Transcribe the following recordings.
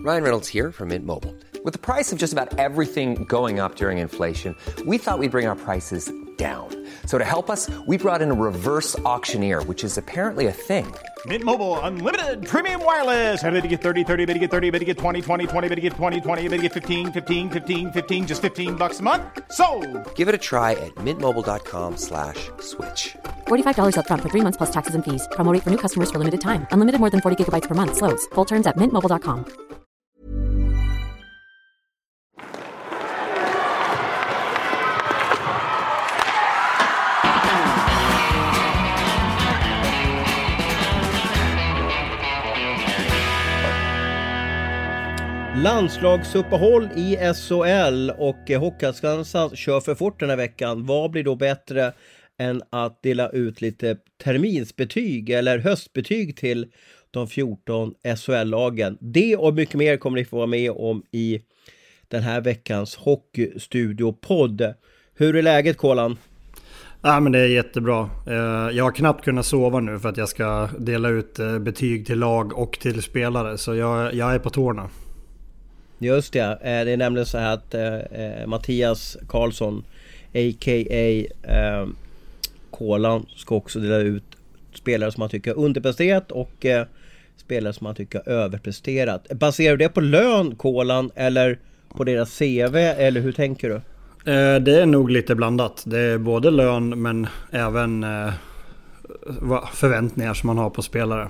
Ryan Reynolds here from Mint Mobile. With the price of just about everything going up during inflation, we thought we'd bring our prices down. So to help us, we brought in a reverse auctioneer, which is apparently a thing. Mint Mobile Unlimited Premium Wireless. How to get 30, 30, bit to get 30, bit to get 20, 20, 20, bit to get 20, 20, bit to get 15, 15, 15, 15, just $15 a month? Sold! Give it a try at mintmobile.com/switch. $45 up front for 3 months plus taxes and fees. Promo rate for new customers for limited time. Unlimited more than 40 gigabytes per month. Slows full terms at mintmobile.com. Landslagsuppehåll i SHL och Hockeyallsvenskan kör för fort den här veckan. Vad blir då bättre än att dela ut lite terminsbetyg eller höstbetyg till de 14 SHL-lagen? Det och mycket mer kommer ni få vara med om i den här veckans Hockeystudio-podd. Hur är läget, Kolan? Ja, men det är jättebra. Jag har knappt kunnat sova nu för att jag ska dela ut betyg till lag och till spelare. Så jag är på tårna. Just det, det är nämligen så här att Mattias Karlsson a.k.a. Kolan ska också dela ut spelare som man tycker underpresterat och spelare som man tycker överpresterat. Baserar du det på lön, Kolan, eller på deras CV, eller hur tänker du? Det är nog lite blandat. Det är både lön men även förväntningar som man har på spelare.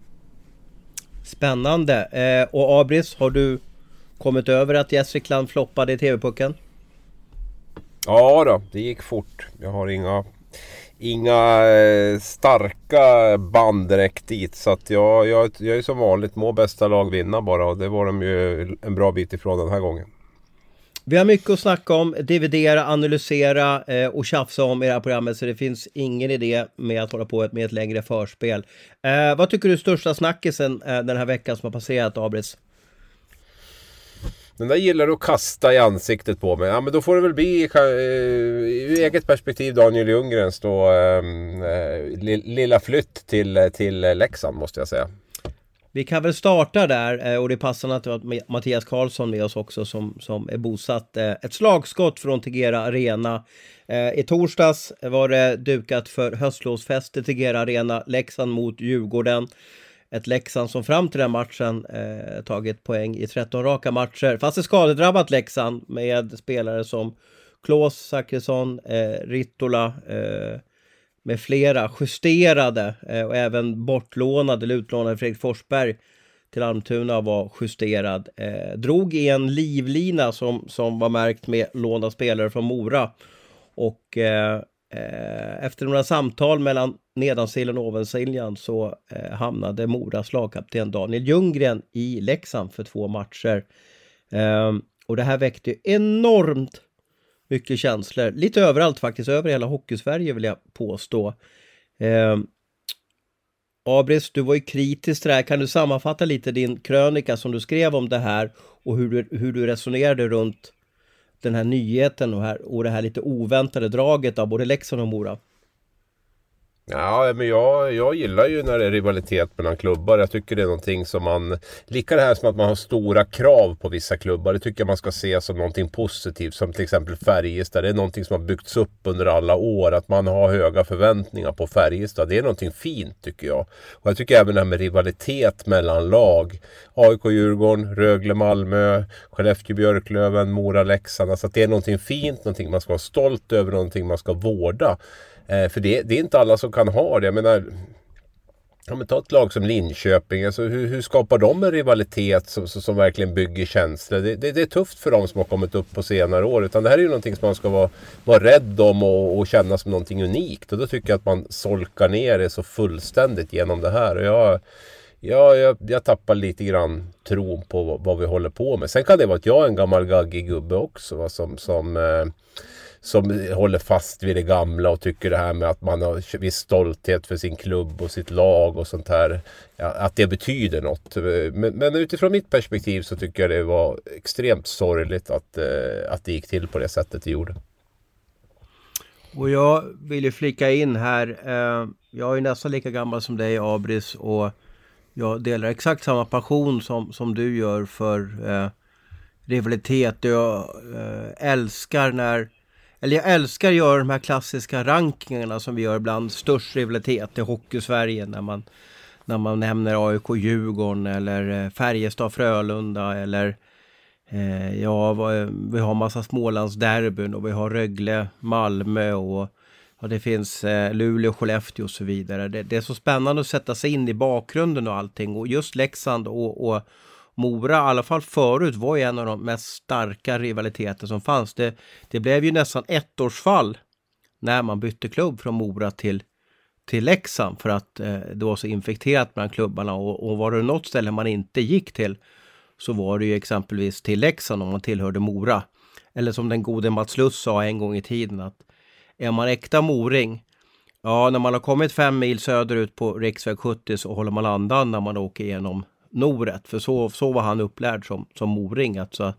Spännande. Och Abris, har du kommit över att Gästrikland floppade i TV-pucken? Ja då, det gick fort. Jag har inga starka band direkt dit. Så att jag är som vanligt må bästa lag vinna bara. Och det var de ju en bra bit ifrån den här gången. Vi har mycket att snacka om, dividera, analysera och tjafsa om i det här programmet. Så det finns ingen idé med att hålla på med ett längre förspel. Vad tycker du är största snackisen den här veckan som har passerat, Abris? Den där gillar du att kasta i ansiktet på mig. Ja, men då får det väl bli ur eget perspektiv Daniel Ljunggrens då lilla flytt till Leksand, måste jag säga. Vi kan väl starta där, och det passar att Mattias Karlsson med oss också som är bosatt. Ett slagskott från Tegera Arena. I torsdags var det dukat för höstlovsfest i Tegera Arena, Leksand mot Djurgården. Ett Leksand som fram till den matchen tagit poäng i 13 raka matcher. Fast det skadedrabbat Leksand med spelare som Klås, Zachrisson, Rittola med flera justerade och även bortlånade eller utlånade Fredrik Forsberg till Almtuna var justerad. Drog i en livlina som var märkt med lånade spelare från Mora. Och efter några samtal mellan nedansiljan och ovansiljan så hamnade Moras lagkapten Daniel Ljunggren i Leksand för 2 matcher. Och det här väckte enormt mycket känslor. Lite överallt faktiskt, över hela Hockeysverige vill jag påstå. Abris, du var ju kritisk till det här. Kan du sammanfatta lite din krönika som du skrev om det här och hur du resonerade runt den här nyheten och det här lite oväntade draget av både Leksand och Mora? Ja, men jag gillar ju när det är rivalitet mellan klubbar. Jag tycker det är någonting som man, lika det här som att man har stora krav på vissa klubbar, det tycker jag man ska se som någonting positivt. Som till exempel Färjestad, det är någonting som har byggts upp under alla år. Att man har höga förväntningar på Färjestad, det är någonting fint tycker jag. Och jag tycker även det här med rivalitet mellan lag, AIK Djurgården, Rögle Malmö, Skellefteå Björklöven, Mora Leksand, alltså att det är någonting fint, någonting man ska vara stolt över, någonting man ska vårda. För det är inte alla som kan ha det. Jag menar, ta ett lag som Linköping. Alltså, hur skapar de en rivalitet som verkligen bygger känslor? Det är tufft för dem som har kommit upp på senare år. Utan det här är ju någonting som man ska vara rädd om och känna som någonting unikt. Och då tycker jag att man solkar ner det så fullständigt genom det här. Och jag tappar lite grann tron på vad vi håller på med. Sen kan det vara att jag är en gammal gaggig gubbe också som håller fast vid det gamla och tycker det här med att man har viss stolthet för sin klubb och sitt lag och sånt här, ja, att det betyder något. Men utifrån mitt perspektiv så tycker jag det var extremt sorgligt att det gick till på det sättet det gjorde. Och jag vill ju flika in här, jag är nästan lika gammal som dig, Abris, och Jag delar exakt samma passion som du gör för rivalitet. Jag älskar jag älskar att göra de här klassiska rankingarna som vi gör ibland. Störst rivalitet i Hockey-Sverige när man nämner AIK Djurgården eller Färjestad Frölunda eller vi har massa Smålandsderbyn och vi har Rögle Malmö och det finns Luleå Skellefteå och så vidare. Det är så spännande att sätta sig in i bakgrunden och allting, och just Leksand och Mora, i alla fall förut, var ju en av de mest starka rivaliteter som fanns. Det blev ju nästan ettårsfall när man bytte klubb från Mora till Leksand för att det var så infekterat bland klubbarna, och var det något ställe man inte gick till så var det ju exempelvis till Leksand om man tillhörde Mora. Eller som den gode Mats Luss sa en gång i tiden, att är man äkta moring, ja, när man har kommit 5 mil söderut på riksväg 70 så håller man andan när man åker igenom Noret, för så var han upplärd som moring, alltså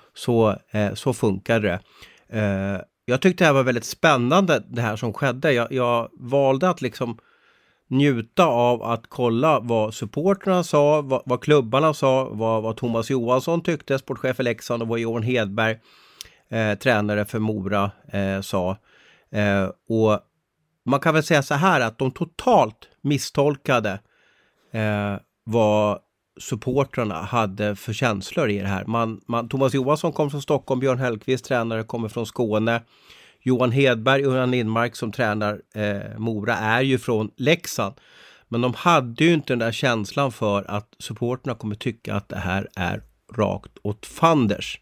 så funkar det. Jag tyckte det här var väldigt spännande, det här som skedde. Jag valde att liksom njuta av att kolla vad supporterna sa, vad klubbarna sa, vad Thomas Johansson tyckte, sportchef för Leksand, och vad Johan Hedberg, tränare för Mora, sa. Och man kan väl säga så här att de totalt misstolkade vad supportrarna hade för känslor i det här. Thomas Johansson kom från Stockholm, Björn Hellkvist, tränare, kommer från Skåne. Johan Hedberg och Örjan Lindmark som tränar Mora är ju från Leksand. Men de hade ju inte den där känslan för att supporterna kommer tycka att det här är rakt åt fanders.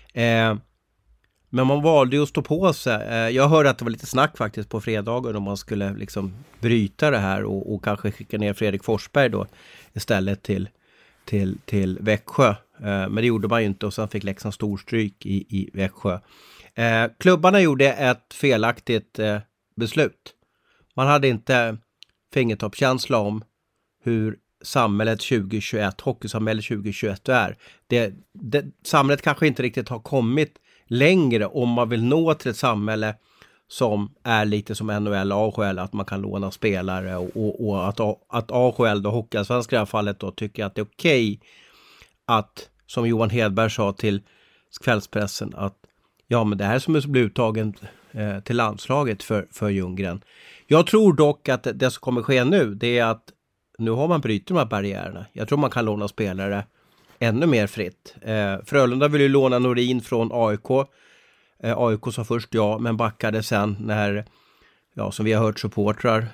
Men man valde ju att stå på sig. Jag hörde att det var lite snack faktiskt på fredagen om man skulle liksom bryta det här och kanske skicka ner Fredrik Forsberg då istället till Växjö. Men det gjorde man ju inte, och sen fick Leksand storstryk i Växjö. Klubbarna gjorde ett felaktigt beslut. Man hade inte fingertoppskänsla om hur samhället 2021, hockeysamhället 2021 är. Samhället kanske inte riktigt har kommit längre om man vill nå till ett samhälle som är lite som NHL och AHL, att man kan låna spelare och att AHL och Hockeyallsvenskan i det här fallet då tycker att det är okej att, som Johan Hedberg sa till kvällspressen, att ja, men det här som blir uttagen till landslaget för Ljunggren. Jag tror dock att det som kommer ske nu, det är att nu har man brytit de här barriärerna. Jag tror man kan låna spelare ännu mer fritt. Frölunda vill ju låna Norin från AIK. AIK sa först ja, men backade sen när, ja, som vi har hört, supportrar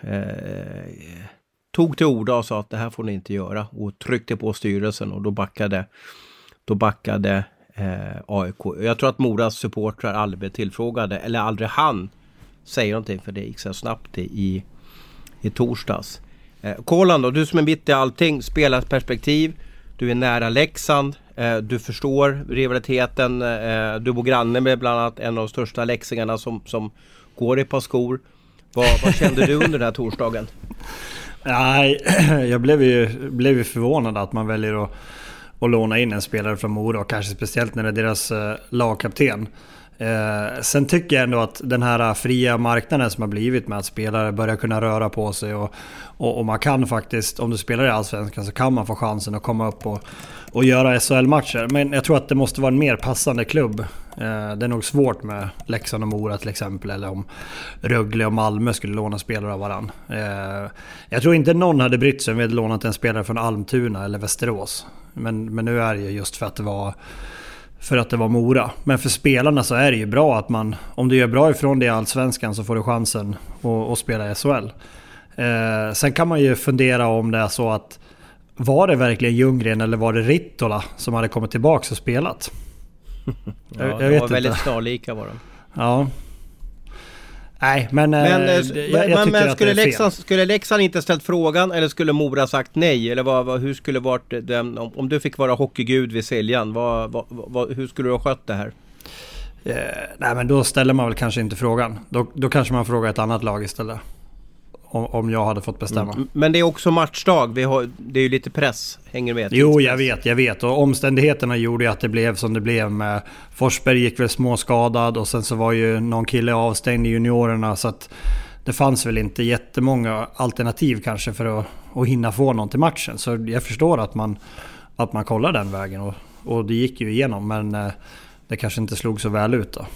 tog till orda och sa att det här får ni inte göra, och tryckte på styrelsen, och då backade AIK. Jag tror att Moras supportrar aldrig blev tillfrågade, eller aldrig han säger någonting, för det gick så snabbt i torsdags. Kolan då, du som är mitt i allting, spelarperspektiv, du är nära Leksand, du förstår rivaliteten, du bor granne med bland annat en av de största leksingarna som går i par skor. Vad kände du under den här torsdagen? Nej, jag blev ju förvånad att man väljer att låna in en spelare från Mora, och kanske speciellt när det är deras lagkapten. Sen tycker jag ändå att den här fria marknaden som har blivit med att spelare börjar kunna röra på sig, och man kan faktiskt, om du spelar i Allsvenskan så kan man få chansen att komma upp och göra SHL-matcher. Men jag tror att det måste vara en mer passande klubb. Det är nog svårt med Leksand och Mora till exempel, eller om Rögle och Malmö skulle låna spelare av varann. Jag tror inte någon hade brytt sig om vi hade lånat en spelare från Almtuna eller Västerås. Men nu är det ju just för att det var Mora. Men för spelarna så är det ju bra att man, om du gör bra ifrån det i Allsvenskan, så får du chansen att spela i SHL. Sen kan man ju fundera om det är så att, var det verkligen Ljunggren eller var det Rittola som hade kommit tillbaka och spelat? Ja, jag vet var inte. Väldigt snarlika var de. Ja. Nej, men jag tycker att skulle Leksand inte ställt frågan, eller skulle Mora sagt nej, eller hur skulle varit den, om du fick vara hockeygud vid Siljan, hur skulle du ha skött det här? Nej, men då ställer man väl kanske inte frågan. Då kanske man frågar ett annat lag istället. Om jag hade fått bestämma. Men det är också matchdag. Det är ju lite press. Hänger med. Jo, jag vet. Och omständigheterna gjorde ju att det blev som det blev. Med Forsberg gick väl småskadad, och sen så var ju någon kille avstängd i juniorerna. Så att det fanns väl inte jättemånga alternativ kanske för att hinna få någon till matchen. Så jag förstår att man kollar den vägen och det gick ju igenom, men det kanske inte slog så väl ut då.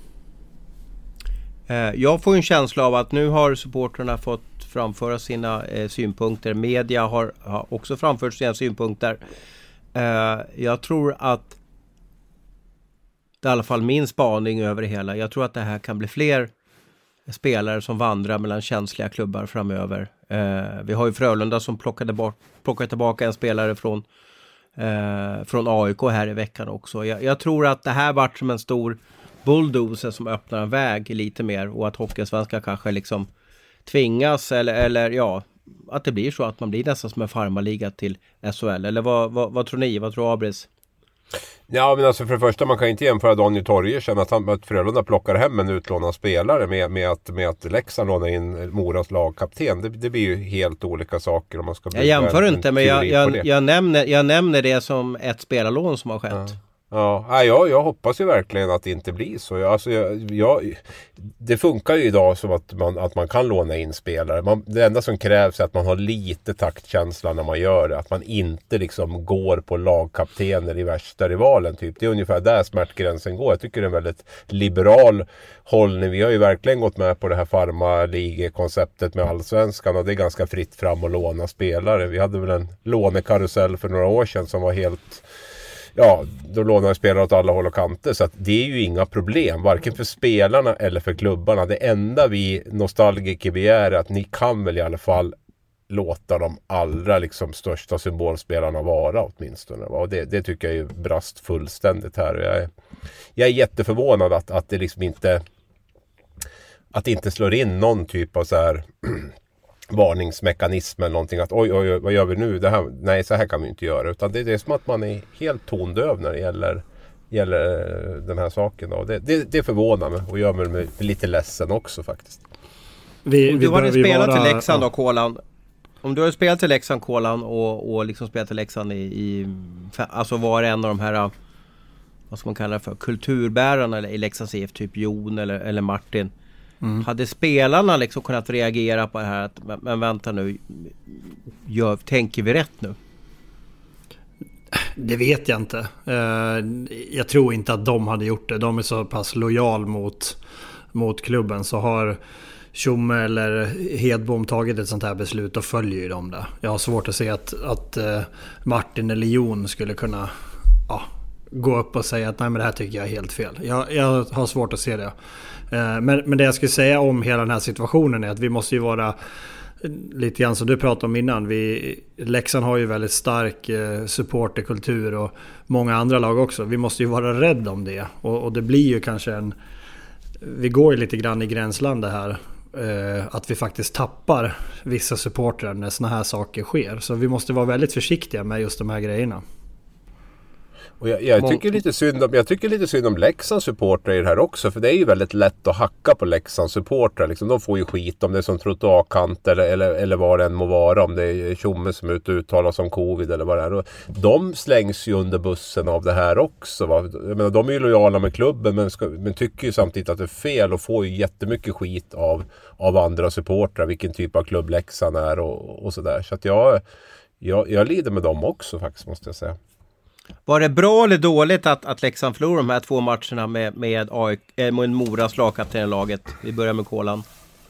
Jag får en känsla av att nu har supporterna fått framföra sina synpunkter. Media har också framfört sina synpunkter. Jag tror att det är i alla fall min spaning över det hela. Jag tror att det här kan bli fler spelare som vandrar mellan känsliga klubbar framöver. Vi har ju Frölunda som plockade tillbaka en spelare från AIK här i veckan också. Jag tror att det här varit som en stor bulldozer som öppnar en väg lite mer, och att Hockeysvenska kanske liksom tvingas eller ja, att det blir så att man blir nästan som en farmarliga till SHL. Eller vad tror ni? Vad tror Abris? Ja, men alltså för det första, man kan inte jämföra Daniel Torgersen att Frölunda plockar hem en utlånad spelare med att Leksand lånar in Moras lagkapten. Det blir ju helt olika saker om man ska. Jag jämför inte, men jag nämner det som ett spelarlån som har skett. Ja, jag hoppas ju verkligen att det inte blir så. Det funkar ju idag som att man kan låna in spelare. Det enda som krävs är att man har lite taktkänsla när man gör det. Att man inte liksom går på lagkaptener i värsta rivalen. Typ. Det är ungefär där smärtgränsen går. Jag tycker det är en väldigt liberal hållning. Vi har ju verkligen gått med på det här farma-liga-konceptet med allsvenskan. Och det är ganska fritt fram att låna spelare. Vi hade väl en lånekarusell för några år sedan som var helt... Ja, då lånar spelare åt alla håll och kanter, så att det är ju inga problem, varken för spelarna eller för klubbarna. Det enda vi nostalgiker begär är att ni kan väl i alla fall låta de allra liksom största symbolspelarna vara åtminstone. Och det tycker jag är brast fullständigt här. Jag är jätteförvånad att det liksom inte slår in någon typ av så här varningsmekanism eller någonting, att oj, vad gör vi nu? Nej, så här kan vi inte göra. Utan det är som att man är helt tondöv när det gäller den här saken. Då. Det förvånar mig och gör mig lite ledsen också faktiskt. Om du hade spelat till Leksand då, Kolan. Om du hade spelat till Leksand, Kolan, och liksom spelat till Leksand alltså var en av de här, vad ska man kalla det för, kulturbärarna i Leksands IF, typ Jon eller Martin. Hade spelarna liksom kunnat reagera på det här att, men vänta nu, tänker vi rätt nu? Det vet jag inte. Jag tror inte att de hade gjort det. De är så pass lojal mot klubben, så har Tjomme eller Hedbom tagit ett sånt här beslut och följer ju de det. Jag har svårt att se att Martin eller Jon skulle kunna gå upp och säga att nej, men det här tycker jag är helt fel. Jag har svårt att se det. Men det jag skulle säga om hela den här situationen är att vi måste ju vara lite grann som du pratade om innan. Leksand har ju väldigt stark supporterkultur och många andra lag också. Vi måste ju vara rädda om det. Och det blir ju kanske vi går ju lite grann i gränsland det här. Att vi faktiskt tappar vissa supportrar när såna här saker sker. Så vi måste vara väldigt försiktiga med just de här grejerna. Och jag tycker lite synd om Leksands supportrar i det här också, för det är ju väldigt lätt att hacka på Leksands supportrar. Liksom, de får ju skit om det är som trottoarkant eller vad det än må vara, om det är Tjomme som är ute och uttalar som covid eller vad det är. Och de slängs ju under bussen av det här också. Va? Jag menar, de är ju lojala med klubben men tycker ju samtidigt att det är fel och får ju jättemycket skit av andra supportrar, vilken typ av klubb Leksand är och sådär. Så att jag lider med dem också faktiskt, måste jag säga. Var det bra eller dåligt att Leksand förlorade de här 2 matcherna med Moras lagkapten i laget? Vi börjar med Kolan.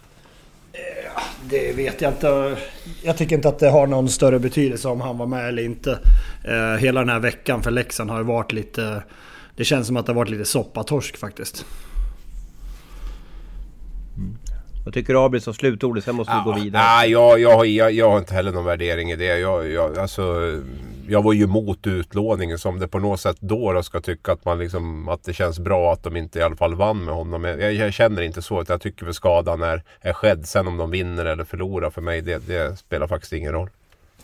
Det vet jag inte. Jag tycker inte att det har någon större betydelse om han var med eller inte. Hela den här veckan för Leksand har varit lite... Det känns som att det har varit lite soppatorsk faktiskt. Jag tycker Abris har slutordet, sen måste vi gå vidare. Nej, jag har inte heller någon värdering i det. Jag var ju emot utlåningen, som det på något sätt då ska tycka att man liksom, att det känns bra att de inte i alla fall vann med honom. Jag känner inte så, att jag tycker att skadan är skedd. Sen om de vinner eller förlorar, för mig det spelar faktiskt ingen roll.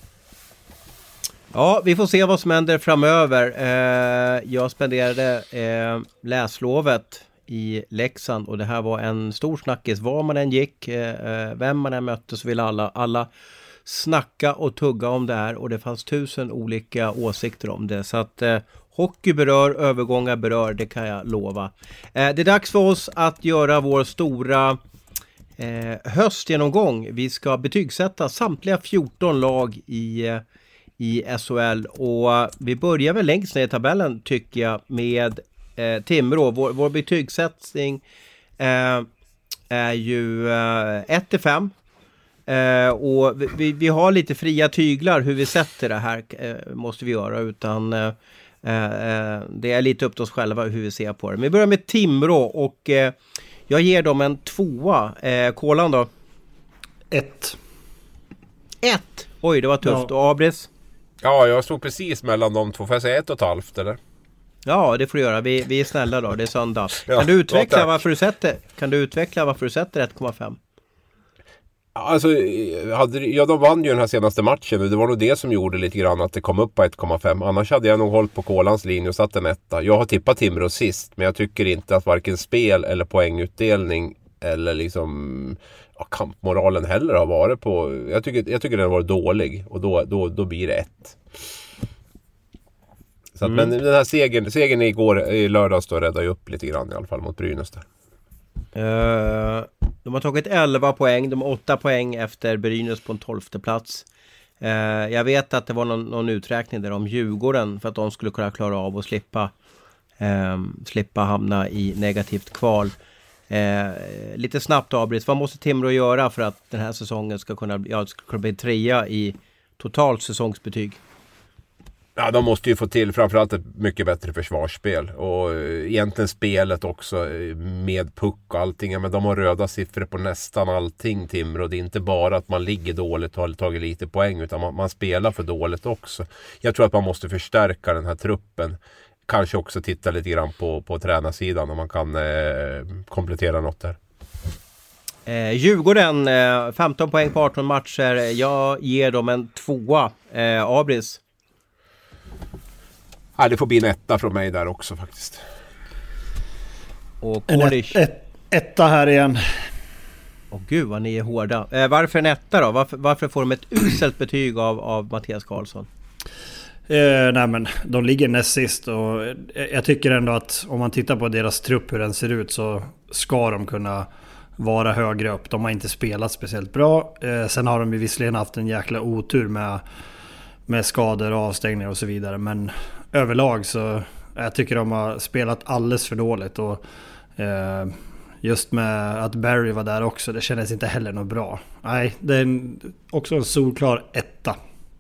Ja, vi får se vad som händer framöver. Jag spenderade läslovet i Leksand och det här var en stor snackis. Var man än gick, vem man än mötte, så ville alla snacka och tugga om det här, och det fanns 1000 olika åsikter om det. Så att hockey berör, övergångar berör, det kan jag lova. Det är dags för oss att göra vår stora höstgenomgång. Vi ska betygsätta samtliga 14 lag i SHL och vi börjar väl längst ner i tabellen tycker jag med Timrå. Vår betygssättning är ju 1-5 och vi har lite fria tyglar hur vi sätter det här måste vi göra utan det är lite upp till oss själva hur vi ser på det. Men vi börjar med Timrå och jag ger dem en 2. Kolan då? 1. Oj, det var tufft. Och Abris? Ja, jag stod precis mellan de två. Får jag säga 1,5 eller? Ja, det får du göra. Vi är snälla då. Det är söndag. Ja, kan du utveckla ja, varför du sätter 1,5? Alltså, de vann ju den här senaste matchen och det var nog det som gjorde lite grann att det kom upp på 1,5. Annars hade jag nog hållit på Kolans linje och satt en 1. Jag har tippat Timrå sist, men jag tycker inte att varken spel eller poängutdelning eller liksom kampmoralen heller har varit på. Jag tycker den har varit dålig och då blir det 1. Så att, men den här segern igår i lördags då räddade ju upp lite grann i alla fall mot Brynäs där. De har tagit 11 poäng. De har 8 poäng efter Brynäs på en 12:e plats. Jag vet att det var någon uträkning där om Djurgården för att de skulle kunna klara av att slippa hamna i negativt kval. Lite snabbt avbryt. Vad måste Timrå göra för att den här säsongen ska kunna bli 3 i totalt säsongsbetyg? Ja, de måste ju få till framförallt ett mycket bättre försvarsspel och egentligen spelet också med puck och allting. Men de har röda siffror på nästan allting, Timrå. Det är inte bara att man ligger dåligt och har tagit lite poäng utan man spelar för dåligt också. Jag tror att man måste förstärka den här truppen. Kanske också titta lite grann på tränarsidan om man kan komplettera något där. Djurgården, 15 poäng på 18 matcher. Jag ger dem en 2. Abris? Ja, det får bli en 1 från mig där också faktiskt. Och Kårish? 1 här igen. Gud vad ni är hårda. Varför en 1 då? Varför får de ett uselt betyg av Mattias Karlsson? Nej men de ligger näst sist och jag tycker ändå att om man tittar på deras trupp hur den ser ut så ska de kunna vara högre upp. De har inte spelat speciellt bra. Sen har de ju visserligen haft en jäkla otur med skador och avstängningar och så vidare. Men överlag så jag tycker de har spelat alldeles för dåligt och just med att Barry var där också, det kändes inte heller något bra. Nej, det är också en solklar 1.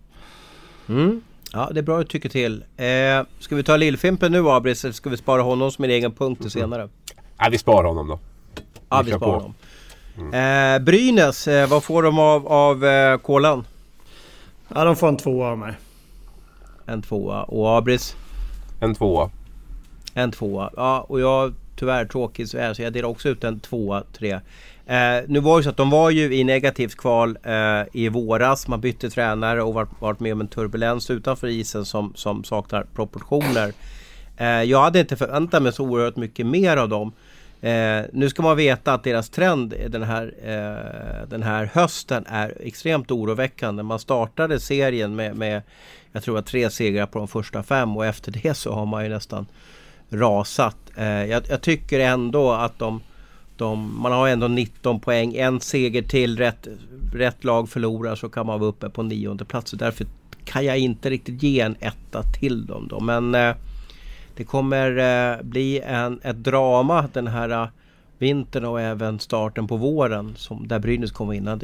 Ja, det är bra att tycka till. Ska vi ta Lillfimpen nu, Abris, eller ska vi spara honom som en egen punkt till senare? Ja, vi sparar honom då. Ja, vi sparar honom. Brynäs, vad får de av Kolan? Ja, de får en 2 av mig. En 2. Och Abris? En 2. En 2. Ja, och jag tyvärr tråkigt så jag delar också ut en 2, 3. Nu var det så att de var ju i negativt kval i våras. Man bytte tränare och varit med om en turbulens utanför isen som saknar proportioner. Jag hade inte förväntat mig så oerhört mycket mer av dem. Nu ska man veta att deras trend den här hösten är extremt oroväckande. Man startade serien med jag tror att 3 segrar på de första 5 och efter det så har man ju nästan rasat. Jag tycker ändå att man har ändå 19 poäng, en seger till, rätt lag förlorar så kan man vara uppe på 9:e plats. Och därför kan jag inte riktigt ge en 1 till dem då. Men det kommer bli ett drama den här vintern och även starten på våren där Brynäs kommer in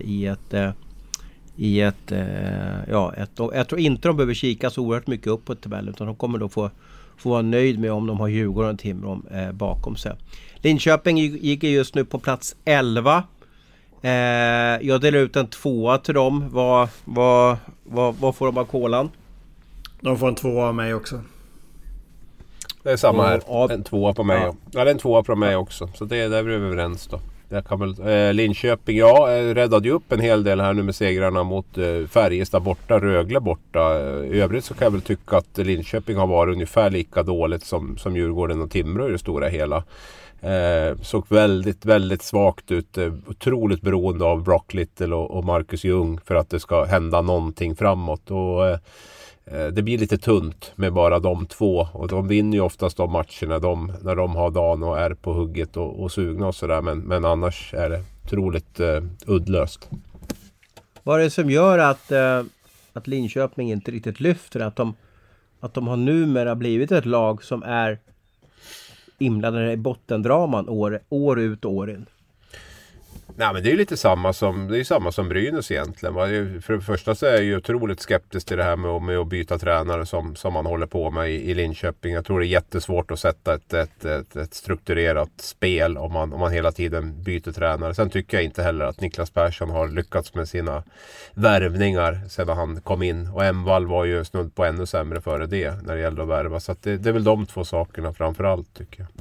jag tror inte de behöver kika så oerhört mycket upp på tabellen utan de kommer då få vara nöjd med om de har Djurgården och Timrå bakom sig. Linköping gick just nu på plats 11. Jag delar ut en 2 till dem. Vad får de av Kolan? De får en 2 av mig också. Det är samma här. En 2 på mig. Ja, det är en 2 på mig också. Så där är vi överens då. Jag kan väl, Linköping, räddade ju upp en hel del här nu med segrarna mot Färjestad borta, Rögle borta. I övrigt så kan jag väl tycka att Linköping har varit ungefär lika dåligt som Djurgården och Timrå i det stora hela. Såg väldigt, väldigt svagt ut. Otroligt beroende av Brock Little och Marcus Ljung för att det ska hända någonting framåt. Och det blir lite tunt med bara de två. Och de vinner ju oftast de matcherna när de har dagen och är på hugget och sugna och sådär. Men annars är otroligt uddlöst. Vad är det som gör att Linköping inte riktigt lyfter? Att de har numera blivit ett lag som är inblandade i bottendraman år ut och år in? Nej, men det är lite samma som Brynäs egentligen. För det första så är jag ju otroligt skeptisk till det här med att byta tränare som man håller på med i Linköping. Jag tror det är jättesvårt att sätta ett strukturerat spel om man hela tiden byter tränare. Sen tycker jag inte heller att Niklas Persson har lyckats med sina värvningar sedan han kom in. Och Emvall var ju snudd på ännu sämre före det när det gällde att värva. Så att det är väl de två sakerna framförallt, tycker jag.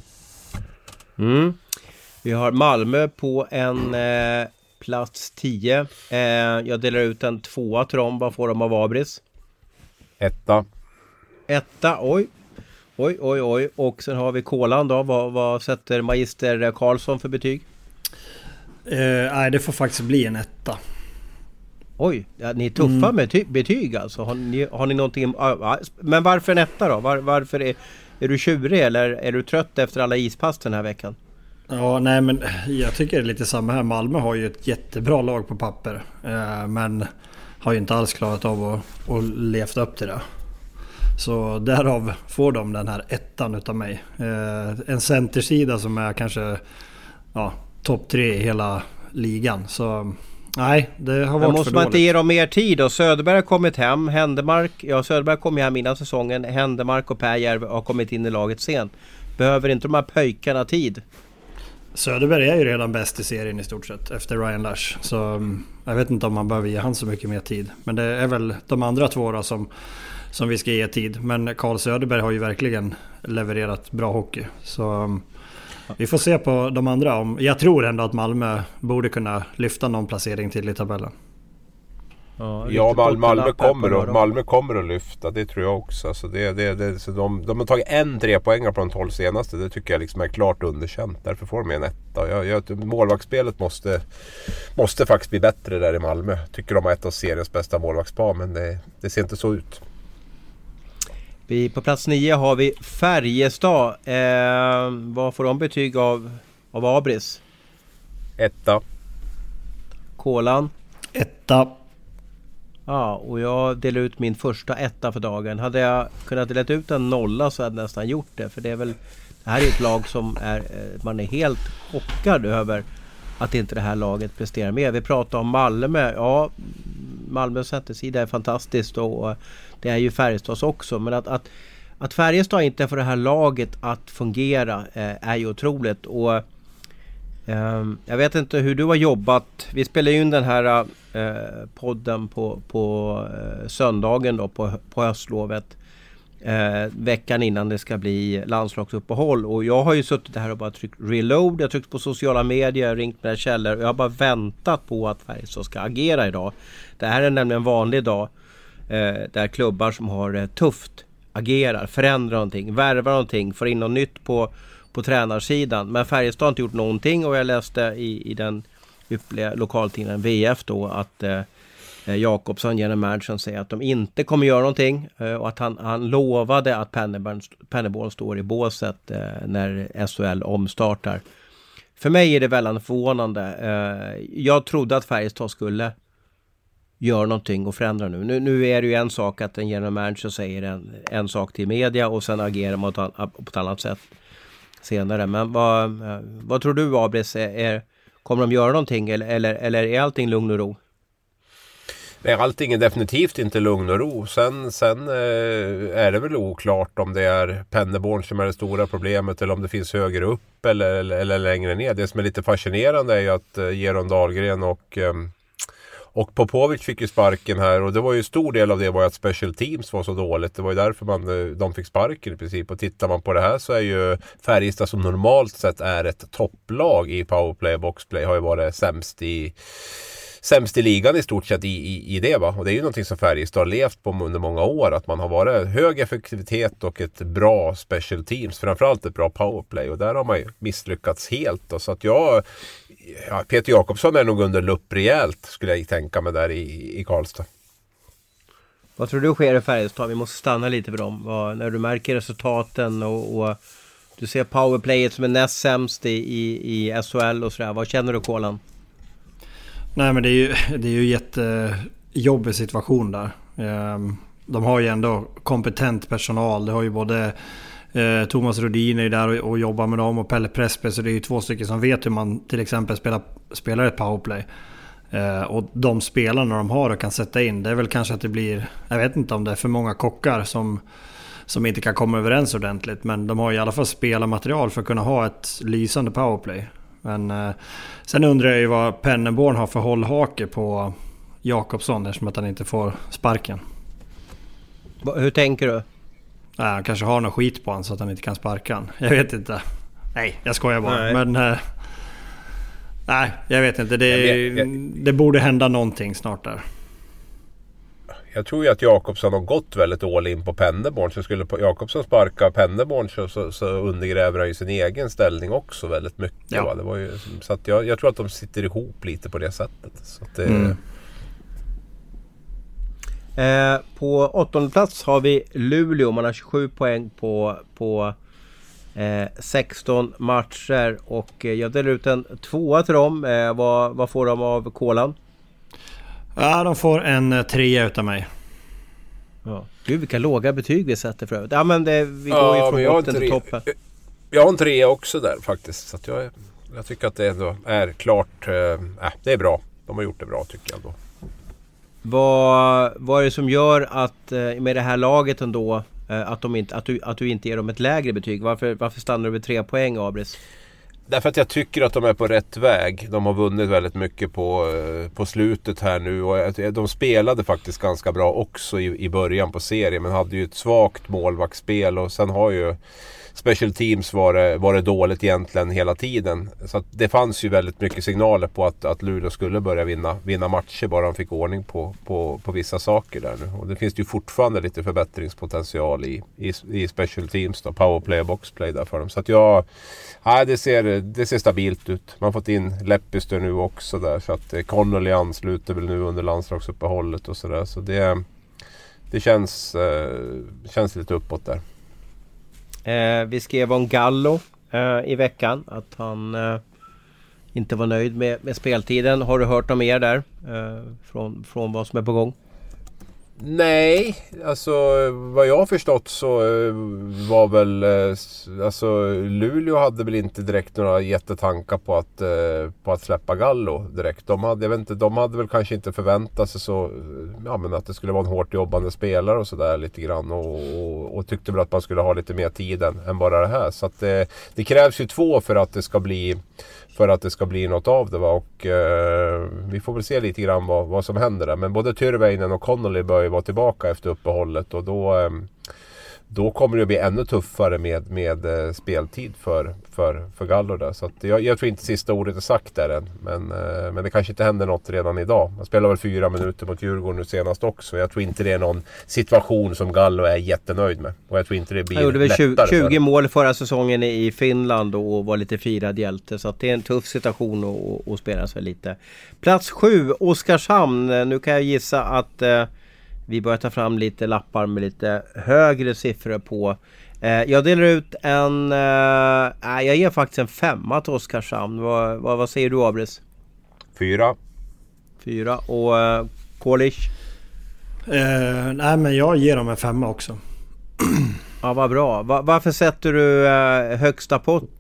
Vi har Malmö på en plats 10. Jag delar ut en 2 till dem. Vad får de av Abris? 1. Oj. Och sen har vi Kolan då. Vad sätter Magister Karlsson för betyg? Nej, det får faktiskt bli en 1. Oj, ja, ni är tuffa med betyg alltså. Har ni någonting... Men varför en 1 då? Varför är du tjurig eller är du trött efter alla ispass den här veckan? Ja, nej, men jag tycker det är lite samma här. Malmö har ju ett jättebra lag på papper. Men har ju inte alls klarat av att levt upp till det. Så därav får de den här 1 utav mig. En centersida som är kanske topp 3 i hela ligan. Så nej, det har varit måste för man dåligt. inte ge dem mer tid då? Söderberg har kommit hem. Söderberg kom ju hem innan säsongen. Händemark och Pääjärvi har kommit in i laget sent. Behöver inte de här pöjkarna tid? Söderberg är ju redan bäst i serien i stort sett efter Ryan Lash. Så jag vet inte om man behöver ge han så mycket mer tid. Men det är väl de andra två då som vi ska ge tid. Men Carl Söderberg har ju verkligen levererat bra hockey. Så vi får se på de andra. Jag tror ändå att Malmö borde kunna lyfta någon placering till i tabellen. Ja, Malmö kommer att lyfta, det tror jag också. Så så de har tagit 3 poäng på de 12 senaste. Det tycker jag liksom är klart underkänt. Därför får de en 1. Målvaktsspelet måste faktiskt bli bättre där i Malmö. Tycker de har ett av seriens bästa målvaktspar, men det ser inte så ut. På plats 9 har vi Färjestad. Vad får de betyg av Abris? 1. Kolan? 1. Ja, och jag delar ut min första 1 för dagen. Hade jag kunnat dela ut en 0 så hade jag nästan gjort det. För det här är ett lag som man är helt chockad över att inte det här laget presterar mer. Vi pratar om Malmö. Ja, Malmös centersida är fantastiskt och det är ju Färjestads också. Men att Färjestad inte får det här laget att fungera är ju otroligt. Och jag vet inte hur du har jobbat. Vi spelar ju in den här podden på söndagen då, på höstlovet. Veckan innan det ska bli landslagsuppehåll. Och jag har ju suttit här och bara tryckt reload. Jag har tryckt på sociala medier, ringt mina källor. Och jag har bara väntat på att Färjestad ska agera idag. Det här är nämligen en vanlig dag där klubbar som har tufft agerar, förändrar någonting, värvar någonting, får in något nytt på tränarsidan. Men Färjestad har inte gjort någonting och jag läste i den ypperliga lokaltidningen VF då att Jakobsson genom matchen säger att de inte kommer göra någonting och att han lovade att Penneborn står i båset när SHL omstartar. För mig är det väldigt förvånande. Jag trodde att Färjestad skulle göra någonting och förändra nu. Nu är det ju en sak att en general manager säger en sak till media och sen agerar man på ett annat sätt senare. Men vad tror du, Abris? Kommer de göra någonting eller är allting lugn och ro? Nej, allting är definitivt inte lugn och ro. Sen är det väl oklart om det är Penneborn som är det stora problemet eller om det finns högre upp eller längre ner. Det som är lite fascinerande är ju att Geron Dahlgren och Popovic fick ju sparken här och det var ju stor del av det var att special teams var så dåligt. Det var ju därför de fick sparken i princip. Och tittar man på det här så är ju Färjestad som normalt sett är ett topplag i powerplay och boxplay har ju varit sämst i ligan i stort sett i det, va? Och det är ju någonting som Färjestad har levt på under många år, att man har varit hög effektivitet och ett bra special teams, framförallt ett bra powerplay, och där har man ju misslyckats helt då. Så att Peter Jakobsson är nog under lupp rejält, skulle jag tänka mig, där i Karlstad. Vad tror du sker i Färjestad? Vi måste stanna lite för dem. När du märker resultaten och du ser powerplayet som är näst sämst i SHL och sådär. Vad känner du, Kolan? Nej, men det är ju jättejobbig situation där. De har ju ändå kompetent personal. Det har ju både Thomas Rodin är där och jobbar med dem och Pelle Prespe, så det är ju 2 stycken som vet hur man till exempel spelar ett powerplay. Och de spelarna de har och kan sätta in, det är väl kanske att det blir, jag vet inte om det är för många kockar som inte kan komma överens ordentligt, men de har i alla fall spelarmaterial för att kunna ha ett lysande powerplay. Men sen undrar jag ju vad Penneborn har för hållhake på Jakobsson eftersom att han inte får sparken. Hur tänker du? Han kanske har någon skit på honom så att han inte kan sparka han. Jag vet inte. Nej, jag skojar bara. Nej. Men nej, jag vet inte. Det borde hända någonting snart där. Jag tror ju att Jakobsson har gått väldigt all in på Penneborn. Så skulle Jakobsson sparka Penneborn så undergräver han ju sin egen ställning också väldigt mycket. Ja. Va? Det var ju, så att jag tror att de sitter ihop lite på det sättet. Så att det... På 8:e plats har vi Luleå. Man har 27 poäng på 16 matcher. Och jag delar ut en 2 till dem. Vad får de av Kolan? Ja, de får en 3 utav mig. Ja. Gud, vilka låga betyg vi sätter för övrigt. Ja, men vi går ju från botten till toppen. Jag har en 3 också där faktiskt. Så att jag tycker att det ändå är klart. Det är bra. De har gjort det bra tycker jag ändå. Vad är det som gör att med det här laget ändå att du inte ger dem ett lägre betyg? Varför stannar du vid 3 poäng, Abris? Därför att jag tycker att de är på rätt väg. De har vunnit väldigt mycket på slutet här nu. Och de spelade faktiskt ganska bra också i början på serien. Men hade ju ett svagt målvaktsspel. Och sen har ju special teams var dåligt egentligen hela tiden. Så att det fanns ju väldigt mycket signaler på att Luleå skulle börja vinna matcher. Bara de fick ordning på vissa saker där nu. Och det finns ju fortfarande lite förbättringspotential i special teams då, powerplay och boxplay där för dem. Så att det ser stabilt ut. Man har fått in Leppister nu också där. Så att Connolly ansluter väl nu under landslagsuppehållet och sådär. Så det känns lite uppåt där. Vi skrev om Gallo i veckan att han inte var nöjd med speltiden. Har du hört om mer där från vad som är på gång? Nej, alltså vad jag har förstått så var väl Luleå hade väl inte direkt några jättetankar på att släppa Gallo direkt. De hade väl kanske inte förväntat sig så, men att det skulle vara en hårt jobbande spelare och sådär lite grann och tyckte väl att man skulle ha lite mer tid än bara det här. Så att det krävs ju 2 för att det ska bli något av det, va? Och vi får väl se lite grann vad som händer där. Men både Tyrväinen och Connolly bör ju vara tillbaka efter uppehållet och då kommer det att bli ännu tuffare med speltid för Gallo där. Så att jag tror inte sista ordet är sagt där än. Men det kanske inte händer något redan idag. Man spelar väl 4 minuter mot Djurgården nu senast också. Jag tror inte det är någon situation som Gallo är jättenöjd med. Och jag tror inte det blir lättare. Han gjorde väl 20 mål förra säsongen i Finland och var lite firad hjälte. Så att det är en tuff situation att spela så lite. Plats 7, Oskarshamn. Nu kan jag gissa att vi börjar ta fram lite lappar med lite högre siffror på. Jag delar ut jag ger faktiskt en 5 till Oskarshamn. Vad säger du, Abris? 4. Och Kolish? Nej, men jag ger dem en 5 också. Ja, vad bra. Varför sätter du högsta pott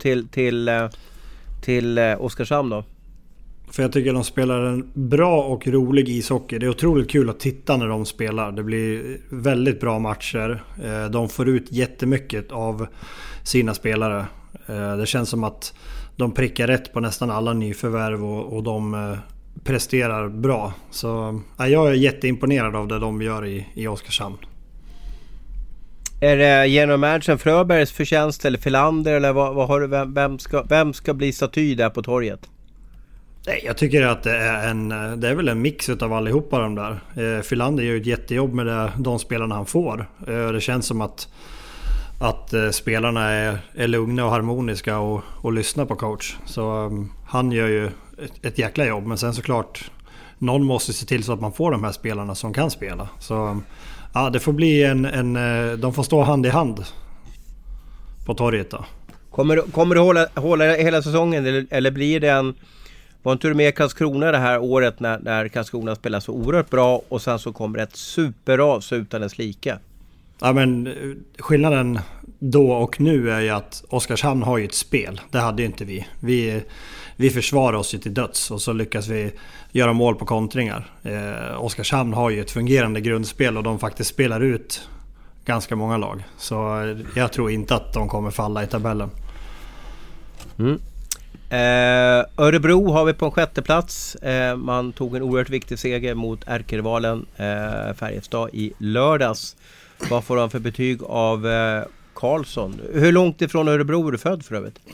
till Oskarshamn då? För jag tycker de spelar en bra och rolig ishockey. Det är otroligt kul att titta när de spelar. Det blir väldigt bra matcher. De får ut jättemycket av sina spelare. Det känns som att de prickar rätt på nästan alla nyförvärv och de presterar bra. Så jag är jätteimponerad av det de gör i Oskarshamn. Är det genom matchen Fröbergs förtjänst eller Filander? Eller vad har du, vem ska bli staty där på torget? Nej, jag tycker att det är väl en mix av allihopa de där. Filander gör ett jättejobb med de spelarna han får. Det känns som att spelarna är lugna och harmoniska och lyssnar på coach. Så han gör ju ett jäkla jobb. Men sen såklart, någon måste se till så att man får de här spelarna som kan spela. Så det får bli de får stå hand i hand på torget då. Kommer du hålla hela säsongen eller blir det Var inte du med Karlskrona det här året när Karlskrona spelar så oerhört bra och sen så kommer ett superras utan dess like? Ja, men skillnaden då och nu är ju att Oskarshamn har ju ett spel. Det hade ju inte vi. Vi försvarar oss ju till döds och så lyckas vi göra mål på kontringar. Oskarshamn har ju ett fungerande grundspel och de faktiskt spelar ut ganska många lag. Så jag tror inte att de kommer falla i tabellen. Örebro har vi på en 6:e plats. Man tog en oerhört viktig seger mot ärkerivalen Färjestad i lördags. Vad får han för betyg av Karlsson? Hur långt ifrån Örebro är du född för övrigt?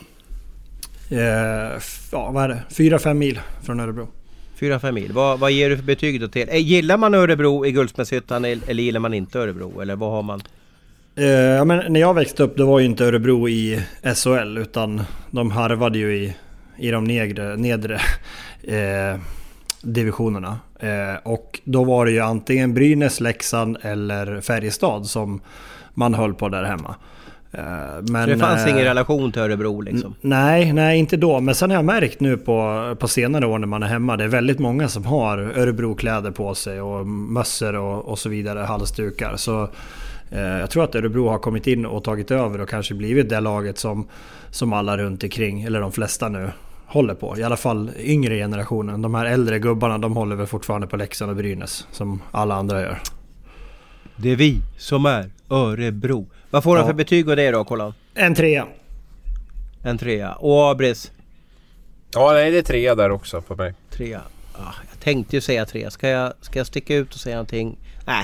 Vad är det? 4-5 mil från Örebro. 4-5 mil. Vad ger du för betyg då till? Gillar man Örebro i Guldsmedshyttan eller gillar man inte Örebro? Eller vad har man? Men när jag växte upp, det var ju inte Örebro i SHL utan de harvade ju i de nedre divisionerna. Och då var det ju antingen Brynäs, Leksand eller Färjestad som man höll på där hemma. Men, så det fanns ingen relation till Örebro liksom? Nej, inte då. Men sen har jag märkt nu på senare år när man är hemma, det är väldigt många som har Örebro-kläder på sig och mössor och så vidare, halsdukar. Så jag tror att Örebro har kommit in och tagit över och kanske blivit det laget som alla runt omkring, eller de flesta nu, håller på. I alla fall yngre generationen. De här äldre gubbarna, de håller väl fortfarande på Leksand och Brynäs som alla andra gör. Det är vi som är Örebro. Vad får han för betyg av det då, Kolan? En 3. En 3. Och Abris? Ja, nej, det är 3 där också på mig. 3. Jag tänkte ju säga 3. Ska jag sticka ut och säga någonting? Nej.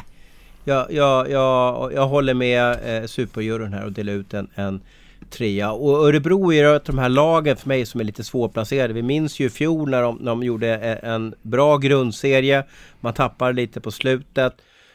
Jag håller med superjuryn här och delar ut en 3. Och Örebro är ju de här lagen för mig som är lite svårplacerade. Vi minns ju fjol när de gjorde en bra grundserie. Man tappar lite på slutet.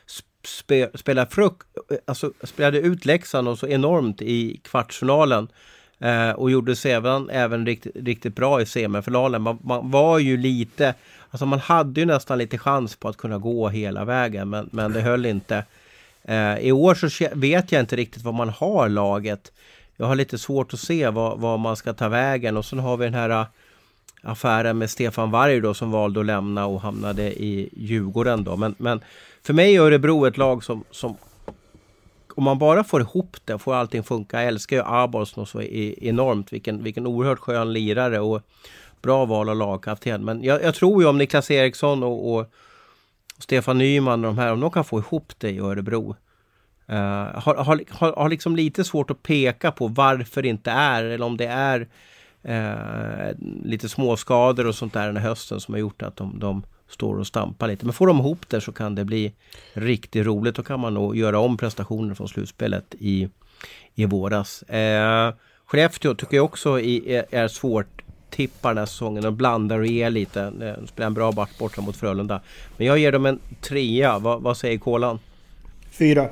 Spelade ut Leksand och så enormt i kvartsfinalen och gjorde sedan även riktigt bra i semifinalen. Man var ju lite, alltså man hade ju nästan lite chans på att kunna gå hela vägen, men det höll inte. I år så vet jag inte riktigt vad man har laget. Jag har lite svårt att se vad man ska ta vägen, och sen har vi den här affären med Stefan Varg då, som valde att lämna och hamnade i Djurgården då. Men för mig är Örebro ett lag som om man bara får ihop det, får allting funka. Jag älskar ju Aborst så enormt. Vilken oerhört skön lirare och bra val av lagkapten. Men jag tror ju om Niklas Eriksson och Stefan Nyman och de här, om de kan få ihop det i Örebro. Har liksom lite svårt att peka på varför det inte är, eller om det är lite småskador och sånt där den här hösten som har gjort att de står och stampar lite. Men får de ihop det så kan det bli riktigt roligt. Då kan man nog göra om prestationer från slutspelet i våras. Skellefteå tycker jag också är svårt tippar den här säsongen och blandar och ger lite. Spelar en bra back borta mot Frölunda. Men jag ger dem en 3. Vad säger Kolan? 4.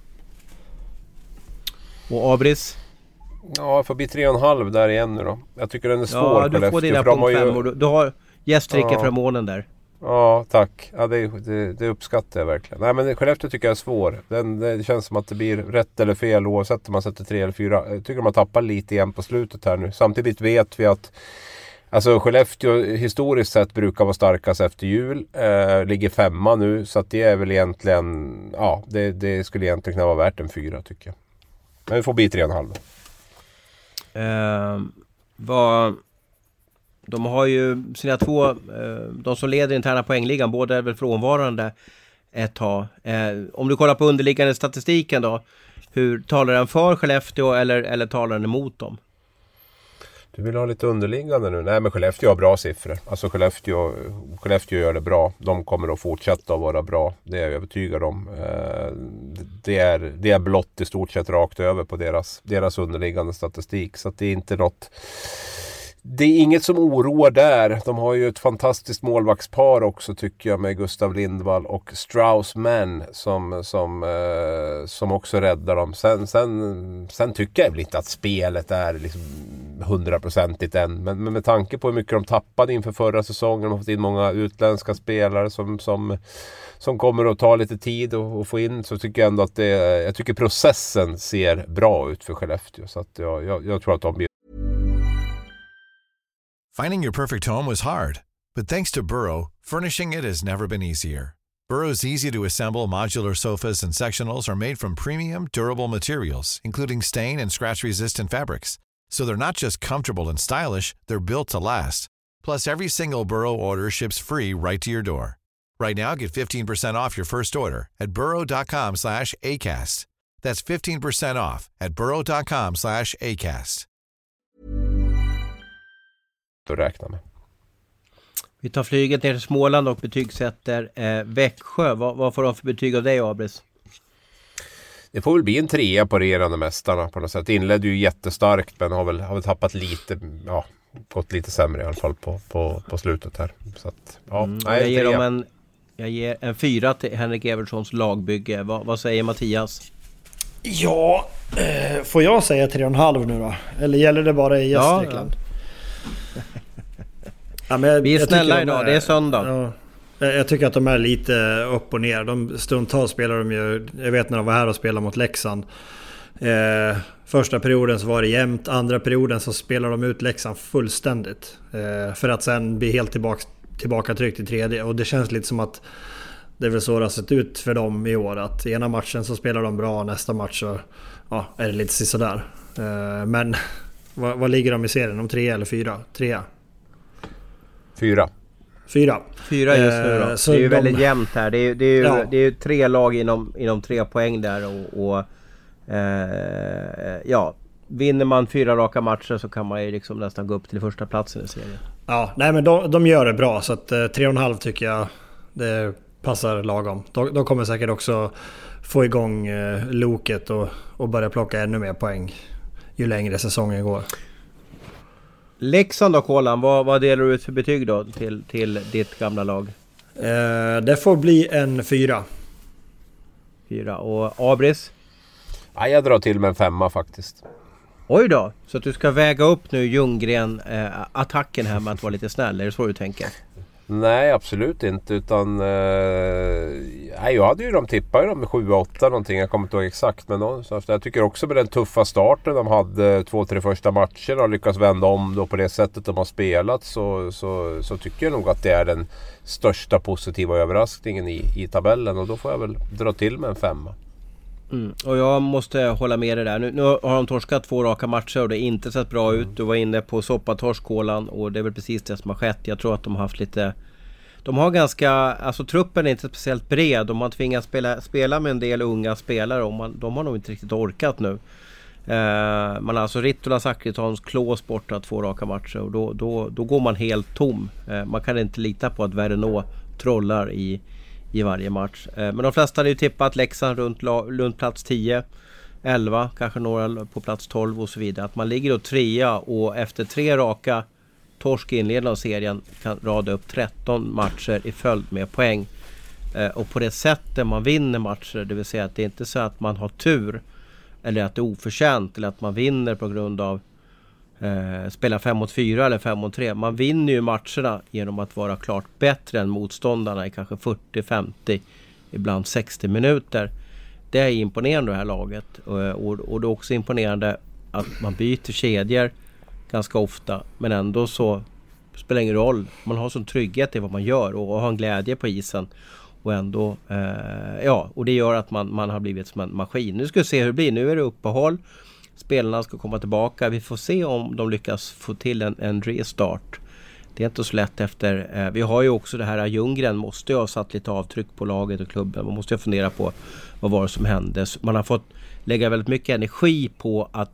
Och Abris? Ja, jag får bli 3,5 där igen nu då. Jag tycker den är svår. Ja, du får dina punkt 5. Du har gästrika förmånen där. Ja, tack. Ja, det uppskattar jag verkligen. Nej, men Skellefteå tycker jag är svår. Det känns som att det blir rätt eller fel oavsett om man sätter 3 eller 4. Jag tycker man tappar lite igen på slutet här nu. Samtidigt vet vi att alltså Skellefteå historiskt sett brukar vara starkast efter jul. Ligger 5 nu, så att det är väl egentligen, ja, det skulle egentligen kunna vara värt en 4 tycker jag. Men vi får bli 3,5. De har ju sina 2, de som leder interna poängligan, båda är väl frånvarande ett tag. Om du kollar på underliggande statistiken då, hur talar den för Skellefteå eller talar den emot dem? Du vill ha lite underliggande nu? Nej, men Skellefteå har bra siffror. Alltså Skellefteå gör det bra. De kommer att fortsätta att vara bra. Det är jag övertygad om. Det är blott i stort sett rakt över på deras underliggande statistik. Så att det är inte något... Det är inget som oroar där. De har ju ett fantastiskt målvaktspar också tycker jag, med Gustav Lindvall och Strauss-Mann som också räddar dem. Sen tycker jag väl inte att spelet är liksom 100% än. Men med tanke på hur mycket de tappade inför förra säsongen. De har fått in många utländska spelare som kommer att ta lite tid att få in, så tycker jag ändå att jag tycker processen ser bra ut för Skellefteå. Så att jag tror att de blir... Finding your perfect home was hard, But thanks to Burrow, furnishing it has never been easier. Burrow's easy-to-assemble modular sofas and sectionals are made from premium, durable materials, including stain and scratch-resistant fabrics. So they're not just comfortable and stylish, they're built to last. Plus, every single Burrow order ships free right to your door. Right now, get 15% off your first order at burrow.com/ACAST. That's 15% off at burrow.com/ACAST. Att räkna med. Vi tar flyget ner till Småland och betygsätter Växjö. Vad får de för betyg av dig, Abris? Det får väl bli en 3 på regerande mästarna på något sätt. Inledde ju jättestarkt, men har väl tappat lite, ja, gått lite sämre i alla fall på slutet här. Så att, ja, jag ger en 4 till Henrik Evertssons lagbygge. Vad säger Mattias? Ja, får jag säga 3,5 nu då? Eller gäller det bara i Gästrikland? Ja, vi är snälla idag, det är söndag. Ja, jag tycker att de är lite upp och ner. Stundtals spelar de ju, jag vet när de var här och spelade mot Leksand. Första perioden så var det jämnt, andra perioden så spelar de ut Leksand fullständigt. För att sen bli helt tillbaka tryckt i tredje. Och det känns lite som att det är väl så det har sett ut för dem i år. Att ena matchen så spelar de bra, nästa match så är det lite sådär. Men vad ligger de i serien? Om 3 eller 4? 3? 4. 4 just nu då. Så det är ju väldigt jämnt här. Det är ju 3 lag inom 3 poäng där. Vinner man 4 raka matcher så kan man ju liksom nästan gå upp till första platsen i serien. Ja, nej men de gör det bra. Så att 3,5 tycker jag det passar lagom. De kommer säkert också få igång loket och börja plocka ännu mer poäng ju längre säsongen går. Leksand då, Kolan, vad delar du ut för betyg då till ditt gamla lag? Det får bli en 4. 4. Och Abris? Ja, jag drar till med en 5 faktiskt. Oj då, så att du ska väga upp nu Ljunggren attacken här med att vara lite snäll, är det så du tänker? Nej, absolut inte, utan jag hade ju tippade ju med 7-8 någonting, jag kommer inte ihåg exakt, men så jag tycker också med den tuffa starten de hade 2-3 första matcher och lyckas vända om då på det sättet de har spelat, så tycker jag nog att det är den största positiva överraskningen i tabellen, och då får jag väl dra till med en 5. Och jag måste hålla med dig där. Nu har de torskat 2 raka matcher och det är inte sett bra ut. Du var inne på soppatorskålan och det är väl precis det som har skett. Jag tror att de har haft lite... De har ganska... Alltså truppen är inte speciellt bred. De har tvingats spela med en del unga spelare och de har nog inte riktigt orkat nu. Man har alltså Rittola, Zackritons, Klås borta 2 raka matcher och då går man helt tom. Man kan inte lita på att Värnå trollar i varje match. Men de flesta hade ju tippat Leksand runt plats 10, 11, kanske några på plats 12 och så vidare. Att man ligger då 3 och efter 3 raka torsk i inledningen av serien kan rada upp 13 matcher i följd med poäng. Och på det sättet man vinner matcher, det vill säga att det är inte så att man har tur eller att det är oförtjänt eller att man vinner på grund av spela 5-4 eller 5-3. Man vinner ju matcherna genom att vara klart bättre än motståndarna i kanske 40-50, ibland 60 minuter. Det är imponerande det här laget. Och det är också imponerande att man byter kedjor ganska ofta, men ändå så spelar ingen roll. Man har sån trygghet i vad man gör och har en glädje på isen. Och ändå, och det gör att man har blivit som en maskin. Nu ska vi se hur det blir. Nu är det uppehåll. Spelarna ska komma tillbaka. Vi får se om de lyckas få till en restart. Det är inte så lätt efter... vi har ju också det här Ljunggren måste ju ha satt lite avtryck på laget och klubben. Man måste ju fundera på vad var det som hände. Man har fått lägga väldigt mycket energi på att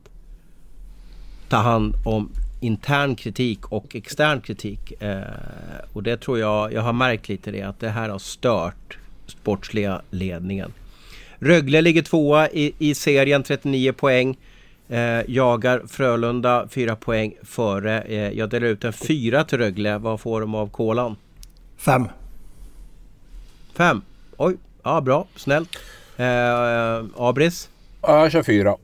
ta hand om intern kritik och extern kritik. Och det tror jag har märkt lite det. Att det här har stört sportsliga ledningen. Rögle ligger 2 i serien, 39 poäng. Jagar Frölunda 4 poäng före. Jag delar ut en 4 till Rögle. Vad får de av Kolan? 5. Oj, ja bra, snällt. Abris? Ja, jag kör 4.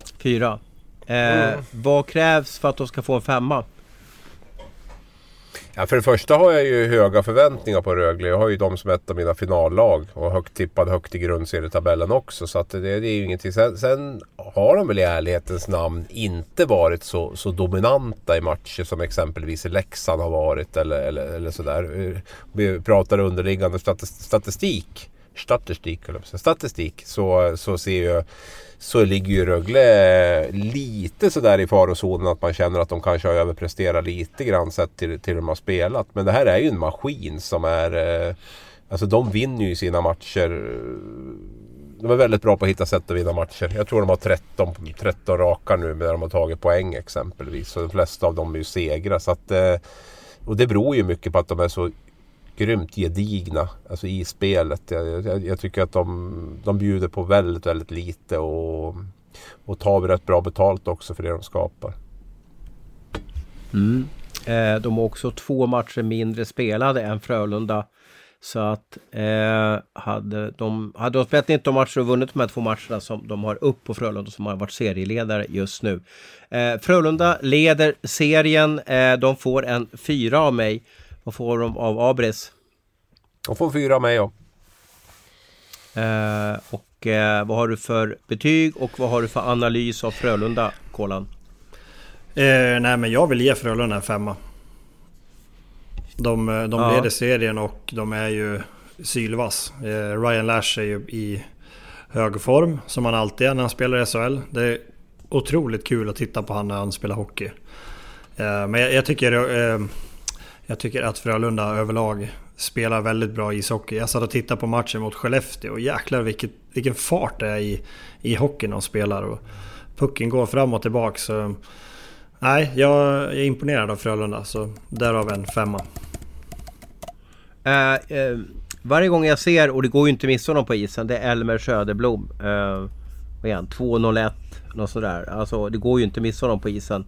4. Vad krävs för att de ska få en 5? Ja, för det första har jag ju höga förväntningar på Rögle. Jag har ju dem som ett av mina finallag och högt i grundserietabellen också. Så att det är ju ingenting. Sen har de väl i ärlighetens namn inte varit så dominanta i matcher som exempelvis i Leksand har varit eller sådär. Vi pratar underliggande statistik så ser ju så ligger ju Rögle lite sådär i farozonen att man känner att de kanske har överpresterat lite grann sett till hur de har spelat. Men det här är ju en maskin som är... Alltså de vinner ju sina matcher. De är väldigt bra på att hitta sätt att vinna matcher. Jag tror de har 13 raka nu när de har tagit poäng exempelvis. Så de flesta av dem är ju segrar. Så att, och det beror ju mycket på att de är så grymt gedigna alltså i spelet. Jag tycker att de bjuder på väldigt, väldigt lite och tar rätt bra betalt också för det de skapar. De har också 2 matcher mindre spelade än Frölunda. Så att hade de spelat 19 matcher och vunnit de här 2 matcherna som de har upp på Frölunda som har varit serieledare just nu. Frölunda leder serien. De får en 4 av mig. Vad får de av Abris? De får 4 av mig, ja. Vad har du för betyg och vad har du för analys av Frölunda, Kolan? Nej, men jag vill ge Frölunda en 5. De leder serien och de är ju sylvass. Ryan Lash är ju i hög form som han alltid är när han spelar i SHL. Det är otroligt kul att titta på han när han spelar hockey. Men jag tycker att Frölunda överlag spelar väldigt bra ishockey. Jag satt och tittade på matchen mot Skellefteå och jäklar vilken fart det är i hockeyn de spelar. Och pucken går fram och tillbaka. Så, nej, jag är imponerad av Frölunda, så därav en 5. Varje gång jag ser, och det går ju inte missa honom på isen, det är Elmer Söderblom. 2-0-1, något sådär. Alltså, det går ju inte missa honom på isen.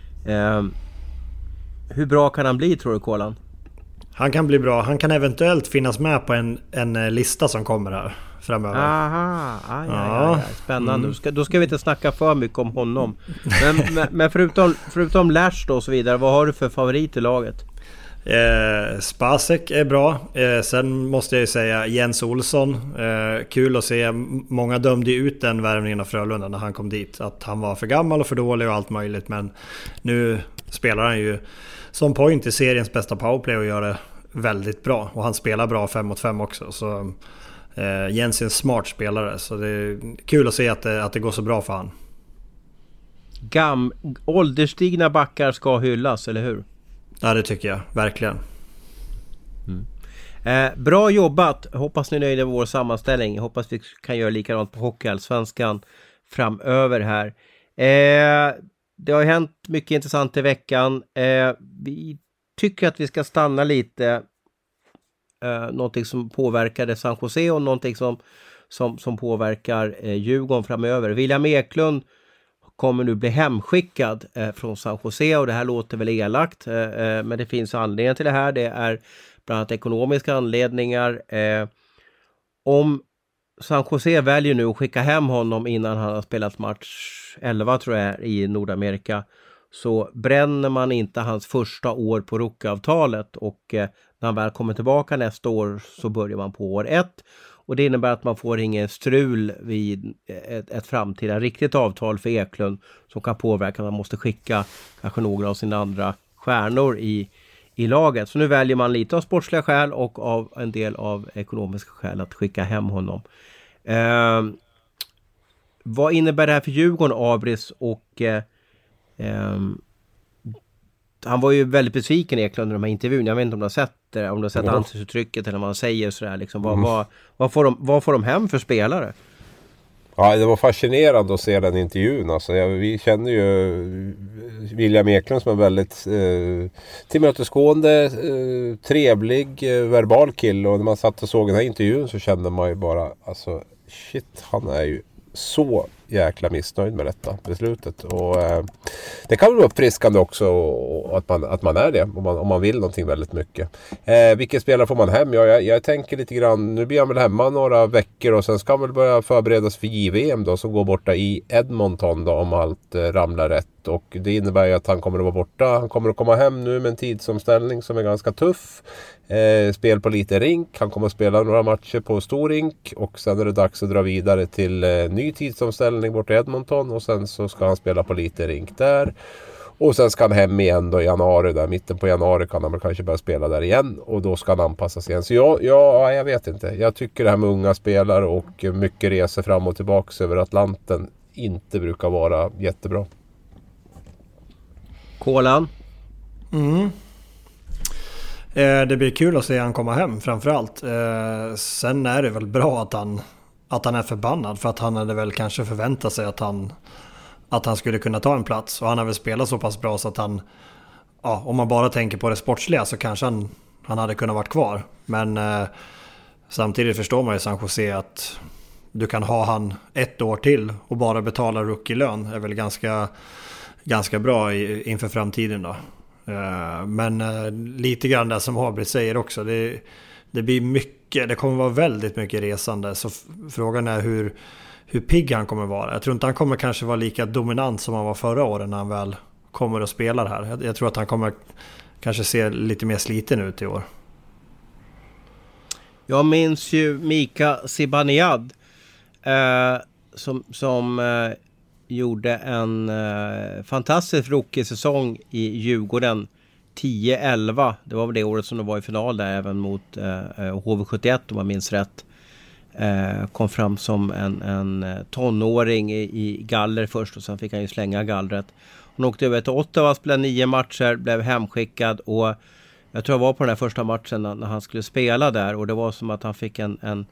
Hur bra kan han bli, tror du, Kolan? Han kan bli bra. Han kan eventuellt finnas med på en lista som kommer här framöver. Aha, aj. Spännande. Då ska vi inte snacka för mycket om honom. Men förutom Lash då och så vidare, vad har du för favorit i laget? Spacek är bra. Sen måste jag ju säga Jens Olsson. Kul att se. Många dömde ut den värvningen av Frölunda när han kom dit. Att han var för gammal och för dålig och allt möjligt. Men nu spelar han ju som point i seriens bästa powerplay och gör det väldigt bra. Och han spelar bra 5-mot-5 också. Så Jens är en smart spelare. Så det är kul att se att det går så bra för han. Ålderstigna backar ska hyllas, eller hur? Ja, det tycker jag. Verkligen. Bra jobbat. Hoppas ni är nöjda med vår sammanställning. Hoppas vi kan göra likadant på Hockeyallsvenskan framöver här. Det har hänt mycket intressant i veckan. Vi tycker att vi ska stanna lite. Någonting som påverkade San Jose och någonting som påverkar Djurgården framöver. William Eklund kommer nu bli hemskickad från San Jose, och det här låter väl elakt, men det finns anledningar till det här. Det är bland annat ekonomiska anledningar. Om San Jose väljer nu att skicka hem honom innan han har spelat match 11, tror jag, i Nordamerika, så bränner man inte hans första år på rookavtalet, och när han väl kommer tillbaka nästa år så börjar man på år 1. Och det innebär att man får ingen strul vid ett framtida riktigt avtal för Eklund som kan påverka. Man måste skicka kanske några av sina andra stjärnor i laget. Så nu väljer man lite av sportsliga skäl och av en del av ekonomiska skäl att skicka hem honom. Vad innebär det här för Djurgården, Abris? Och han var ju väldigt besviken, Eklund, i de här intervjun. Jag vet inte om du har sett det, om du har sett ansiktsuttrycket eller vad man säger sådär liksom. Vad får de hem för spelare? Ja, det var fascinerande att se den intervjun. Alltså, vi känner ju William Eklund som en väldigt tillmötesgående, trevlig, verbal kille. Och när man satt och såg den här intervjun så kände man ju bara, alltså shit, han är ju så jäkla missnöjd med detta beslutet. Och det kan vara uppfriskande också att man är det om man vill någonting väldigt mycket. Vilken spelare får man hem? Jag tänker lite grann, nu blir han väl hemma några veckor och sen ska han väl börja förberedas för JVM då, som går borta i Edmonton då, om allt ramlar rätt. Och det innebär ju att han kommer att vara borta. Han kommer att komma hem nu med en tidsomställning som är ganska tuff. Spel på lite rink. Han kommer att spela några matcher på stor rink. Och sen är det dags att dra vidare till ny tidsomställning bort i Edmonton. Och sen så ska han spela på lite rink där. Och sen ska han hem igen då i januari. Där mitten på januari kan han väl kanske börja spela där igen. Och då ska han anpassas igen. Så jag vet inte. Jag tycker det här med unga spelare och mycket resor fram och tillbaka över Atlanten inte brukar vara jättebra. Kolan? Det blir kul att se han komma hem framförallt. Sen är det väl bra att han är förbannad, för att han hade väl kanske förväntat sig att han skulle kunna ta en plats. Och han har väl spelat så pass bra så att han, om man bara tänker på det sportsliga, så kanske han hade kunnat varit kvar. Men samtidigt förstår man ju San Jose att du kan ha han ett år till och bara betala rookie-lön är väl ganska bra inför framtiden då. Men lite grann det som Habrit säger också, det blir mycket, det kommer vara väldigt mycket resande, så frågan är hur pigg han kommer vara. Jag tror inte han kommer kanske vara lika dominant som han var förra året när han väl kommer att spela här. Jag tror att han kommer kanske se lite mer sliten ut i år. Jag minns ju Mika Zibanejad som gjorde en fantastisk rookie-säsong i Djurgården 10-11. Det var väl det året som de var i final där, även mot HV71 om man minns rätt. Kom fram som en tonåring i galler först, och sen fick han ju slänga gallret. Han åkte över till Ottawa, spelade 9 matcher, blev hemskickad, och jag tror jag var på den här första matchen när han skulle spela där, och det var som att han fick en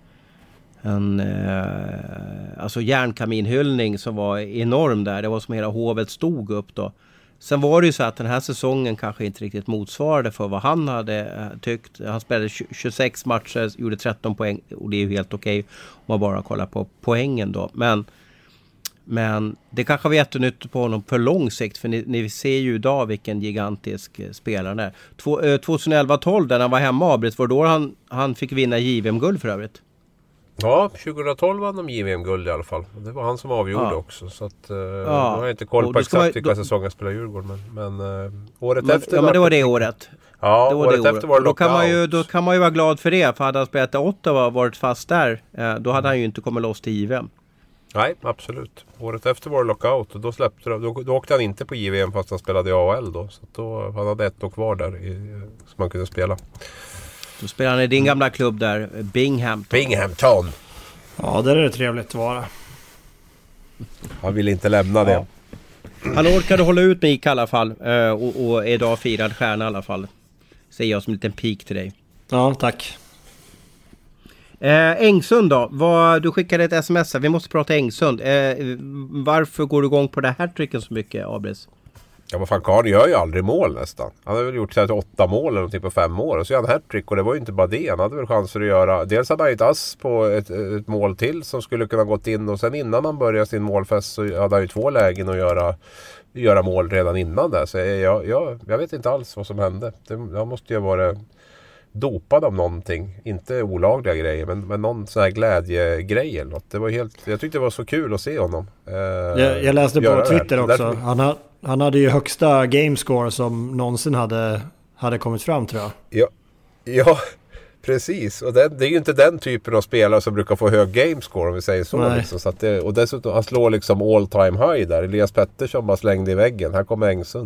alltså järnkaminhyllning som var enorm där. Det var som hela hovet stod upp då. Sen var det ju så att den här säsongen kanske inte riktigt motsvarade för vad han hade tyckt. Han spelade 26 matcher, gjorde 13 poäng, och det är ju helt okej om man bara kollar på poängen då. Men det kanske var jättenytt på honom på lång sikt, för ni ser ju idag vilken gigantisk spelare det är. 2011-12 när han var hemma avbryt, var då han fick vinna JVM-guld för övrigt. Ja, 2012 vann de JVM-guld i alla fall. Det var han som avgjorde också. Så att, jag har inte koll på exakt vilka säsonger spelar Djurgården. Men året efter... Ja, men det var det året. Ja, det var året efter var det lockout. Då kan man ju vara glad för det. För hade han spelat i Ottawa och varit fast där, då hade han ju inte kommit loss till JVM. Nej, absolut. Året efter var det lockout. Och då då åkte han inte på JVM fast han spelade i AHL då. Så då han hade ett år kvar där som man kunde spela. Då spelar han i din gamla klubb där, Binghamton. Ja, där är det trevligt att vara. Han vill inte lämna det. Han orkade hålla ut med i alla fall, och är idag firad stjärna i alla fall. Säger jag som en liten pik till dig. Ja, tack. Engsund då, du skickade ett sms här. Vi måste prata Engsund. Varför går du igång på det här tricken så mycket, Abris? Ja, vad fan, Karl gör ju aldrig mål nästan. Han har väl gjort 8 mål eller någonting på 5 år. Och så gör han hattrick, och det var ju inte bara det. Han hade väl chanser att göra. Dels hade han ju ett ass på ett mål till som skulle kunna gått in. Och sen innan han började sin målfest så hade han ju 2 lägen att göra mål redan innan där. Så jag vet inte alls vad som hände. Jag måste ju vara dopad av någonting. Inte olagliga grejer, men någon sån här glädjegrej eller något. Det var jag tyckte det var så kul att se honom. Jag läste på Twitter också. Han hade ju högsta gamescore som någonsin hade kommit fram, tror jag. Ja, precis. Och det är ju inte den typen av spelare som brukar få hög gamescore, om vi säger så. Liksom. Så att och dessutom, han slår liksom all time high där. Elias Pettersson bara slängde i väggen. Här kommer Engsund.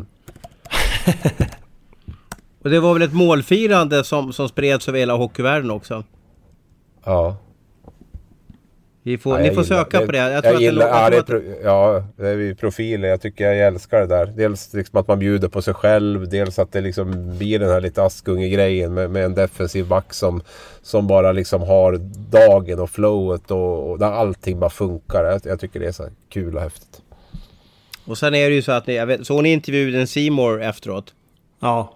Och det var väl ett målfirande som spreds över hela hockeyvärlden också. Ja. Ni får söka på det. Det är ju profilen. Jag älskar det där. Dels liksom att man bjuder på sig själv. Dels att det liksom blir den här lite askunge-grejen med en defensiv back som bara liksom har dagen och flowet och där allting bara funkar. Jag tycker det är så kul och häftigt. Och sen är det ju så att så ni intervjuade Seymour efteråt. Ja.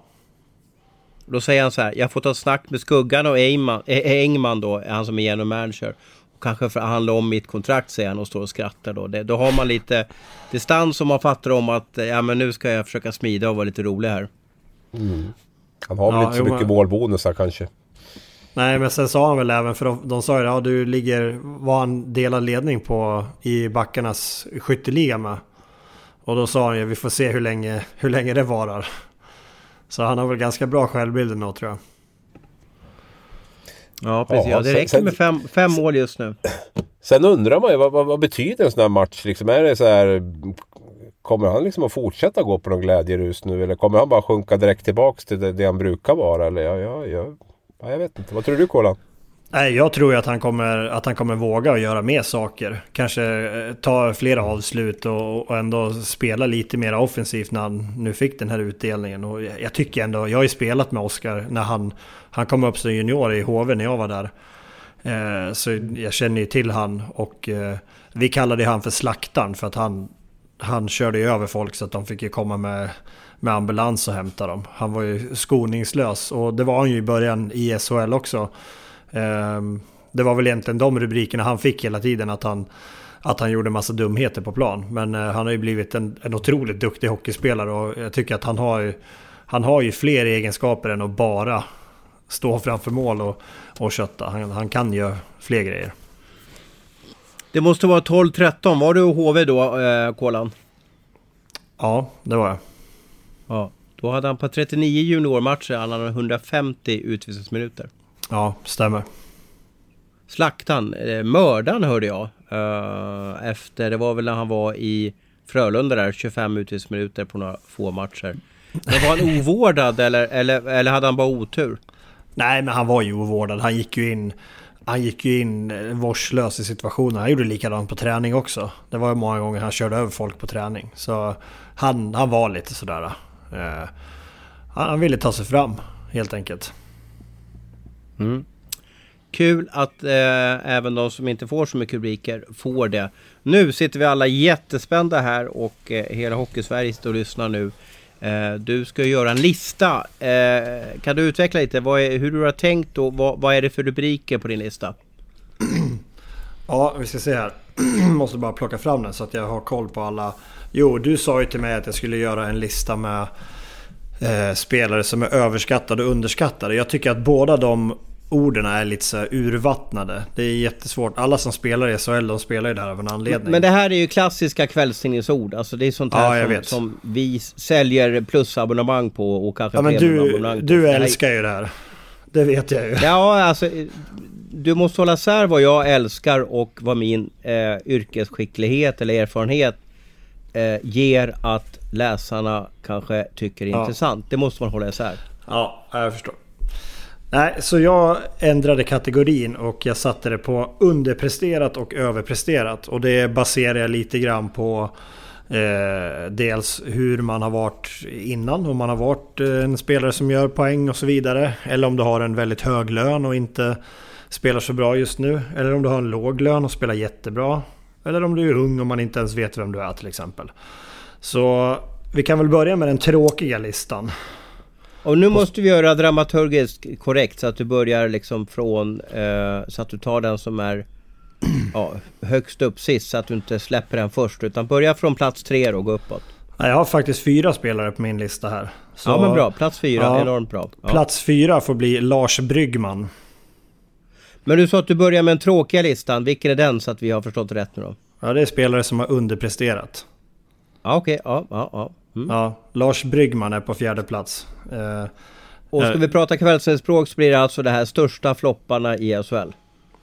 Då säger han så här: jag får ta snack med Skuggan och Engman då, han som är general manager. kanske förhandla om mitt kontrakt, säger han och står och skrattar då. Då har man lite distans och man fattar om att men nu ska jag försöka smida och vara lite rolig här. Han har väl inte så mycket målbonusar kanske. Nej, men sen sa han väl även, för de sa ju att du ligger, vad han delad ledning på i backarnas skytteliga med. Och då sa han ju, vi får se hur länge det varar. Så han har väl ganska bra självbild nu, tror jag. Ja, precis. Ja, det räcker med fem mål just nu. Sen undrar man ju, vad betyder en sån här match? Liksom, är det så här, kommer han liksom att fortsätta gå på någon glädjerus nu? Eller kommer han bara sjunka direkt tillbaka till det han brukar vara? Eller jag vet inte. Vad tror du, Kolan? Nej, jag tror ju att han kommer våga och göra mer saker. Kanske ta flera avslut och ändå spela lite mer offensivt när han nu fick den här utdelningen. Och jag tycker ändå, jag har ju spelat med Oskar när han kom upp som junior i HV när jag var där. Så jag känner ju till han, och vi kallade han för slaktaren för att han körde ju över folk så att de fick ju komma med ambulans och hämta dem. Han var ju skoningslös, och det var han ju i början i SHL också. Det var väl egentligen de rubrikerna han fick hela tiden, att han gjorde massa dumheter på plan. Men han har ju blivit en otroligt duktig hockeyspelare, och jag tycker att han har ju fler egenskaper än att bara stå framför mål och kötta. Han kan ju fler grejer. Det måste vara 12-13. Var du HV då, Kolan? Ja, det var jag. Ja, då hade han på 39 juniormatcher, han hade 150 utvisningsminuter. Ja, stämmer. Slaktan, mördan hörde jag. Efter, det var väl när han var i Frölunda där, 25 utvisningsminuter på några få matcher. Men var han ovårdad eller hade han bara otur? Nej, men han var ju ovårdad. Han gick ju in vårdslös i situationen. Han gjorde likadant på träning också. Det var ju många gånger han körde över folk på träning. Så han var lite sådär. Han ville ta sig fram, helt enkelt. Kul att även de som inte får så mycket rubriker får det. Nu sitter vi alla jättespända här, och hela Hockeysverige står och lyssnar nu. Du ska göra en lista. Kan du utveckla lite hur du har tänkt, och vad är det för rubriker på din lista? Ja, vi ska se här. Måste bara plocka fram den så att jag har koll på alla. Jo, du sa ju till mig att jag skulle göra en lista med spelare som är överskattade och underskattade. Jag tycker att båda de orden är lite så urvattnade. Det är jättesvårt. Alla som spelar i SHL, de spelar ju där av en anledning. Men det här är ju klassiska kvällstidningsord. Alltså det är sånt här som vi säljer plusabonnemang på, och kanske men du älskar ju det här. Det vet jag ju. Ja, alltså du måste hålla sär vad jag älskar och vad min yrkesskicklighet eller erfarenhet ger att läsarna kanske tycker är intressant. Det måste man hålla isär. Ja, jag förstår. Nej, så jag ändrade kategorin och jag satte det på underpresterat och överpresterat. Och det baserar jag lite grann på dels hur man har varit innan. Om man har varit en spelare som gör poäng och så vidare. Eller om du har en väldigt hög lön och inte spelar så bra just nu. Eller om du har en låg lön och spelar jättebra. Eller om du är ung och man inte ens vet vem du är till exempel. Så vi kan väl börja med den tråkiga listan. Och nu måste vi göra dramaturgiskt korrekt så att du börjar liksom från så att du tar den som är högst upp sist, så att du inte släpper den först, utan börja från plats 3 och gå uppåt. Jag har faktiskt 4 spelare på min lista här. Så, ja, men bra, plats 4, enormt bra. Ja. Plats 4 får bli Lars Bryggman. Men du sa att du börjar med en tråkiga listan. Vilken är den, så att vi har förstått rätt nu då? Ja, det är spelare som har underpresterat. Ja, okej. Ja. Ja, Lars Bryggman är på 4:e plats. Och ska vi prata kvällsspråk så blir det alltså det här största flopparna i SHL.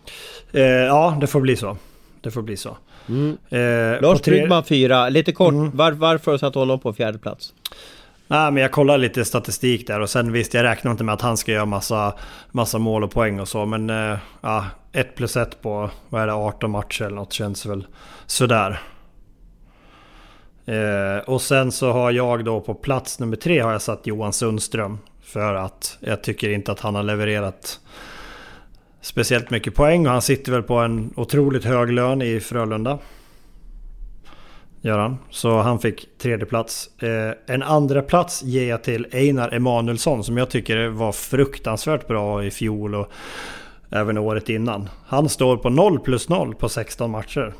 Ja, det får bli så. Lars Bryggman 4. Lite kort, varför satt honom på 4:e plats? Nej, men jag kollade lite statistik där, och sen visst, jag räknar inte med att han ska göra massa mål och poäng och så, men 1+1 på 18 matcher eller något känns väl sådär. Och sen så har jag då på plats nummer 3 har jag satt Johan Sundström, för att jag tycker inte att han har levererat speciellt mycket poäng, och han sitter väl på en otroligt hög lön i Frölunda. Gör han. Så han fick 3:e plats. En andra plats ger jag till Einar Emanuelsson, som jag tycker var fruktansvärt bra i fjol, och även året innan. Han står på 0+0 på 16 matcher.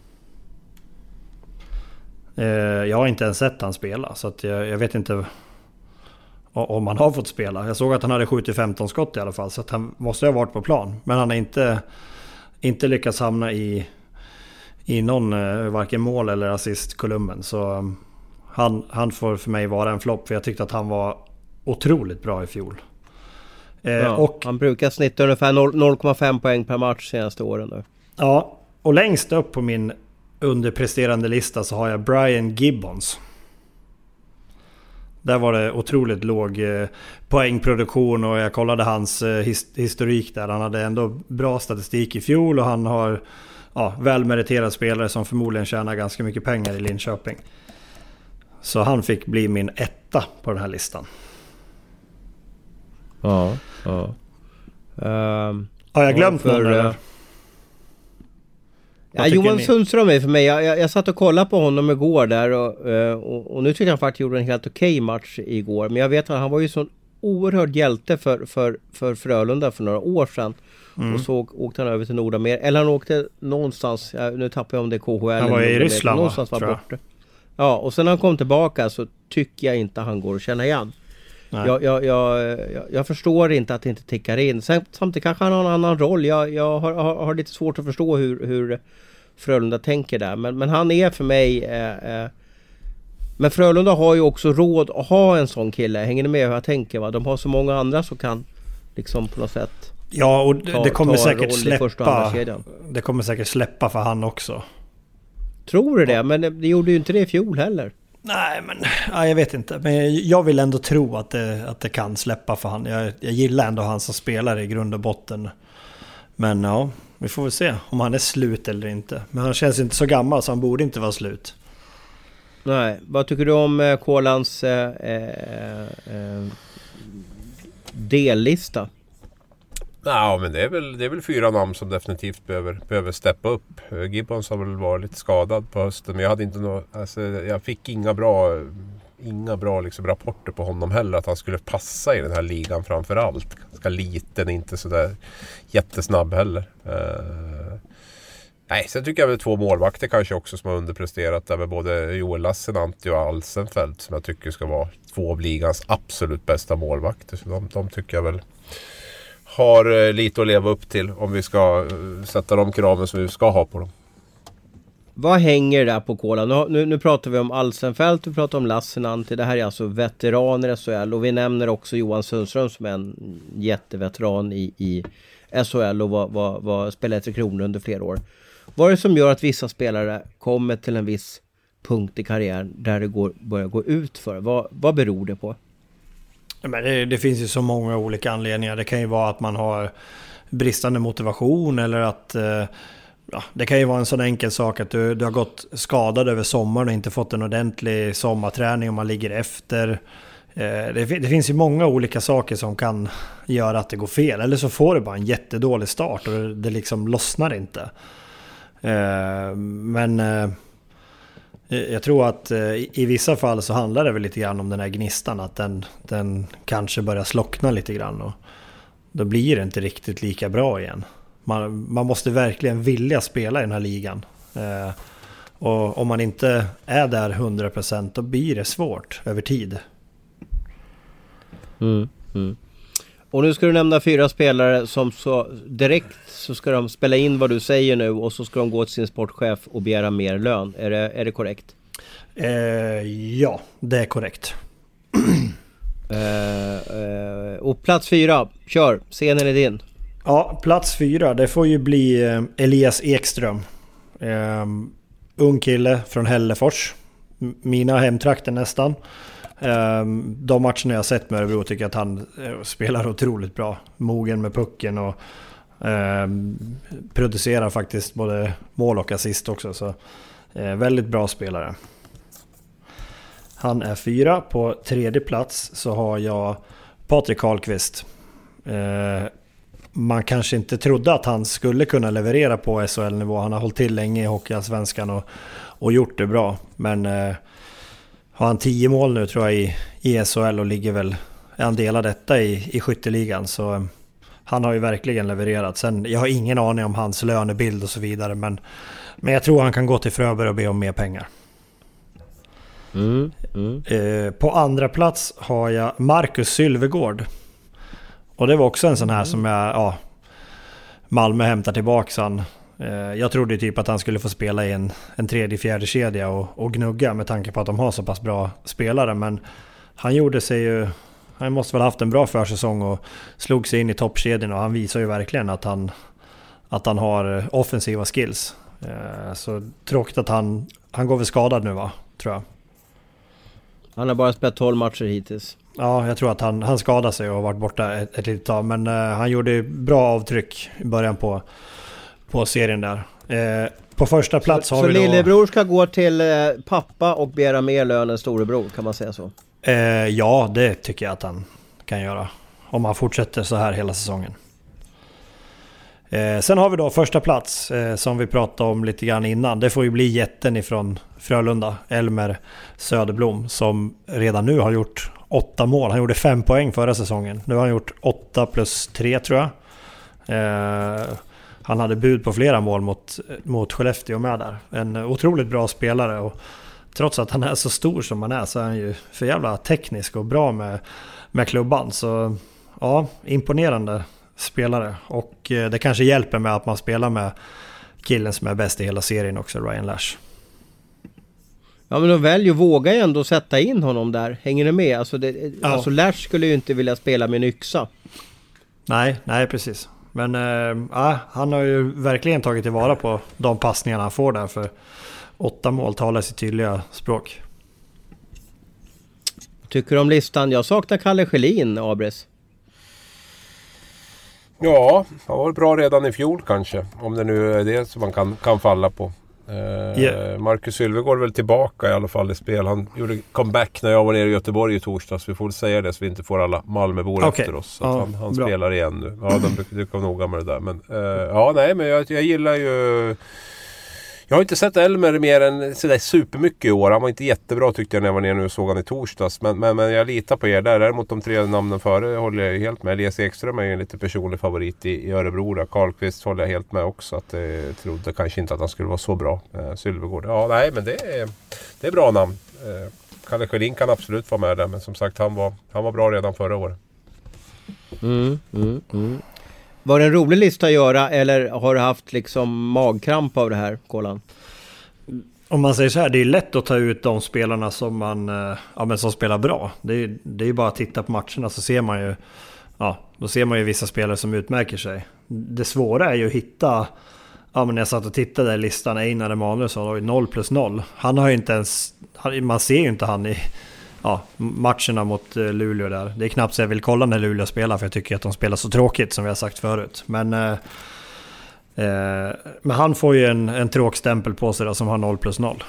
Jag har inte ens sett han spela, så att jag vet inte om han har fått spela. Jag såg att han hade skjutit 15 skott i alla fall, så att han måste ha varit på plan. Men han har inte lyckats hamna i någon varken mål eller assistkolumnen. Så han får för mig vara en flopp, för jag tyckte att han var otroligt bra i fjol. Och han brukar snitta ungefär 0,5 poäng per match senaste åren nu. Ja, och längst upp på min underpresterande lista så har jag Brian Gibbons. Där var det otroligt låg poängproduktion, och jag kollade hans historik där. Han hade ändå bra statistik i fjol, och han har välmeriterad spelare som förmodligen tjänar ganska mycket pengar i Linköping. Så han fick bli min etta på den här listan. Ja. Har jag glömt någon eller? Ja, Johan Sundström är för mig. Jag satt och kollade på honom igår där, och nu tycker jag faktiskt gjorde en helt okej match igår. Men jag vet att han var ju sån oerhörd hjälte för Frölunda för några år sedan. Och så åkte han över till Nordamerika. Eller han åkte någonstans, nu tappar jag om det är KHL. Han var i Ryssland, någonstans var borta. Ja, och sen när han kom tillbaka så tycker jag inte han går att känna igen. Jag förstår inte att det inte tickar in. Samtidigt kanske han har en annan roll. Jag har lite svårt att förstå hur Frölunda tänker där. Men han är för mig... Men Frölunda har ju också råd att ha en sån kille. Hänger ni med hur jag tänker? Va? De har så många andra som kan liksom på något sätt... Ja, och det kommer säkert släppa. Det kommer säkert släppa för han också. Tror du det? Men det gjorde ju inte det i fjol heller. Nej, men jag vet inte. Men jag vill ändå tro att det kan släppa för han. Jag gillar ändå han som spelare i grund och botten. Men ja, vi får väl se om han är slut eller inte. Men han känns inte så gammal, så han borde inte vara slut. Nej, vad tycker du om Kålans dellista? Ja, men det är väl 4 namn som definitivt behöver steppa upp. Gibbons har väl varit lite skadad på hösten, men jag hade inte jag fick inga bra liksom rapporter på honom heller, att han skulle passa i den här ligan framför allt. Ganska liten, inte så där jättesnabb heller. Nej, sen tycker jag väl 2 målvakter kanske också som har underpresterat där, med både Joel Lassinantti och Alsenfelt, som jag tycker ska vara 2 av ligans absolut bästa målvakter. Så de tycker jag väl har lite att leva upp till om vi ska sätta de kraven som vi ska ha på dem. Vad hänger där på Kåla? Nu pratar vi om Alsenfelt, vi pratar om Lassinantti. Det här är alltså veteraner i SHL, och vi nämner också Johan Sundström som är en jätteveteran i SHL och var spelare i Tre Kronor under flera år. Vad är det som gör att vissa spelare kommer till en viss punkt i karriären där det börjar gå ut för? Vad beror det på? Men det finns ju så många olika anledningar. Det kan ju vara att man har bristande motivation, eller att det kan ju vara en sån enkel sak att du har gått skadad över sommaren och inte fått en ordentlig sommarträning och man ligger efter. Det finns ju många olika saker som kan göra att det går fel. Eller så får du bara en jättedålig start och det liksom lossnar inte. Men jag tror att i vissa fall så handlar det väl lite grann om den här gnistan, att den kanske börjar slockna lite grann, och då blir det inte riktigt lika bra igen. Man måste verkligen vilja spela i den här ligan. Och om man inte är där 100%, då blir det svårt över tid. Och nu ska du nämna 4 spelare som så direkt så ska de spela in vad du säger nu, och så ska de gå till sin sportchef och begära mer lön. Är det korrekt? Ja, det är korrekt. Och plats 4, kör, scenen är din. Ja, plats 4, det får ju bli Elias Ekström. Ung kille från Hällefors. Mina hemtrakter nästan. De matcherna jag sett med Örebro tycker jag att han spelar otroligt bra. Mogen med pucken och producerar faktiskt både mål och assist också. Så väldigt bra spelare. Han är 4. På 3:e plats så har jag Patrik Karlqvist. Man kanske inte trodde att han skulle kunna leverera på SHL-nivå. Han har hållit till länge i Hockeyallsvenskan och gjort det bra. Men har han 10 mål nu tror jag i SHL, och ligger väl en del av detta i skytteligan. Så han har ju verkligen levererat. Sen, jag har ingen aning om hans lönebild och så vidare, men jag tror han kan gå till Fröberg och be om mer pengar. På andra plats har jag Marcus Sylvegård. Och det var också en sån här som Malmö hämtar tillbaka han. Jag trodde typ att han skulle få spela i en tredje, fjärde kedja och gnugga med tanke på att de har så pass bra spelare. Men han gjorde sig ju... Han måste väl haft en bra försäsong och slog sig in i toppkedjan, och han visar ju verkligen att han har offensiva skills. Så tråkigt att han går väl skadad nu, va? Tror jag. Han har bara spelat 12 matcher hittills. Ja, jag tror att han skadade sig och har varit borta ett litet tag. Men han gjorde bra avtryck i början på serien där. På första plats har vi då... Så lillebror ska gå till pappa och begära mer lön än storebror, kan man säga så? Ja, det tycker jag att han kan göra. Om han fortsätter så här hela säsongen. Sen har vi då första plats som vi pratade om lite grann innan. Det får ju bli jätten ifrån Frölunda, Elmer Söderblom, som redan nu har gjort 8 mål. Han gjorde 5 poäng förra säsongen. Nu har han gjort 8 plus 3 tror jag. Han hade bud på flera mål mot Skellefteå med där. En otroligt bra spelare, och trots att han är så stor som han är så är han ju för jävla teknisk och bra med klubban. Så ja, imponerande spelare. Och det kanske hjälper med att man spelar med killen som är bäst i hela serien också, Ryan Lash. Ja, men de väljer vågar ju ändå sätta in honom där. Hänger du med? Alltså Lash skulle ju inte vilja spela med en yxa. Nej, precis. Men han har ju verkligen tagit tillvara på de passningarna han får där, för 8 mål talar sitt tydliga språk. Tycker du om listan? Jag saknar Kalle Schelin, Abres. Ja, han var bra redan i fjol kanske. Om det nu är det som man kan falla på. Marcus Sylvegård är väl tillbaka i alla fall i spel. Han gjorde comeback när jag var nere i Göteborg i torsdags. Vi får säga det så vi inte får alla Malmöbor efter oss. Så att han spelar igen nu. Ja, de brukar noga med det där. Men, men jag gillar ju... Jag har inte sett Elmer mer än sådär supermycket i år. Han var inte jättebra tyckte jag när jag var nere nu och såg han i torsdags. Men jag litar på er där. Däremot de 3 namnen före håller jag helt med. Elias Ekström är ju en lite personlig favorit i Örebro där. Karlqvist håller jag helt med också. Att jag trodde kanske inte att han skulle vara så bra. Sylvegård. Ja, nej, men det är bra namn. Kalle Schelin kan absolut vara med där. Men som sagt, han var bra redan förra året. Var det en rolig lista att göra, eller har du haft liksom magkramp av det här, Kolan? Om man säger så här, det är lätt att ta ut de spelarna som som spelar bra. Det är ju bara att titta på matcherna, så ser man ju då ser man ju vissa spelare som utmärker sig. Det svåra är ju att hitta, när jag satt och tittade i listan, Einar Emanuelsson har ju 0 plus 0. Han har ju inte ens, man ser ju inte han i matcherna mot Luleå där. Det är knappt så jag vill kolla när Luleå spelar, för jag tycker att de spelar så tråkigt som vi har sagt förut. Men han får ju en tråkstämpel på sig då, som har 0 plus 0.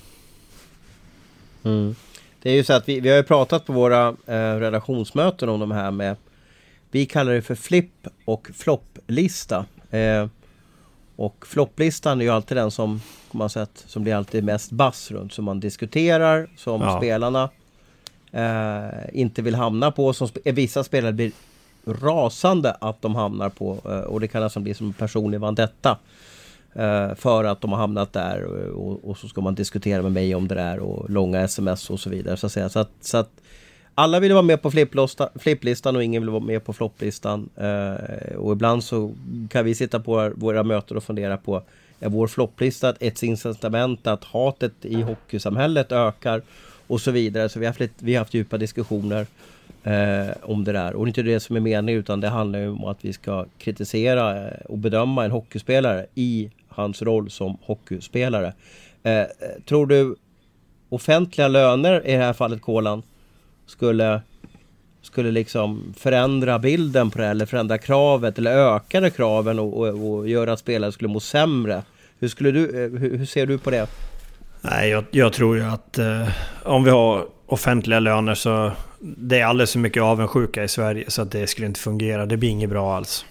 Det är ju så att vi har ju pratat på våra redaktionsmöten om de här med, vi kallar det för flipp och flopplista. Och flopplistan är ju alltid den som blir alltid mest bass runt, som man diskuterar, som spelarna inte vill hamna på, som vissa spelare blir rasande att de hamnar på, och det kan alltså bli som en personlig vendetta för att de har hamnat där, och så ska man diskutera med mig om det där, och långa sms och så vidare, så att säga. Så att alla vill vara med på flipplistan och ingen vill vara med på flopplistan, och ibland så kan vi sitta på våra möten och fundera på, är vår flopplista ett incitament att hatet i hockeysamhället ökar och så vidare. Så vi har haft djupa diskussioner om det där. Och det är inte det som är meningen, utan det handlar ju om att vi ska kritisera och bedöma en hockeyspelare i hans roll som hockeyspelare. Tror du offentliga löner, i det här fallet Kolan, skulle liksom förändra bilden på det, eller förändra kravet, eller öka kraven och göra att spelare skulle må sämre? Hur ser du på det? Nej, jag tror ju att om vi har offentliga löner, så det är alldeles för mycket avundsjuka i Sverige, så att det skulle inte fungera. Det blir inget bra alls.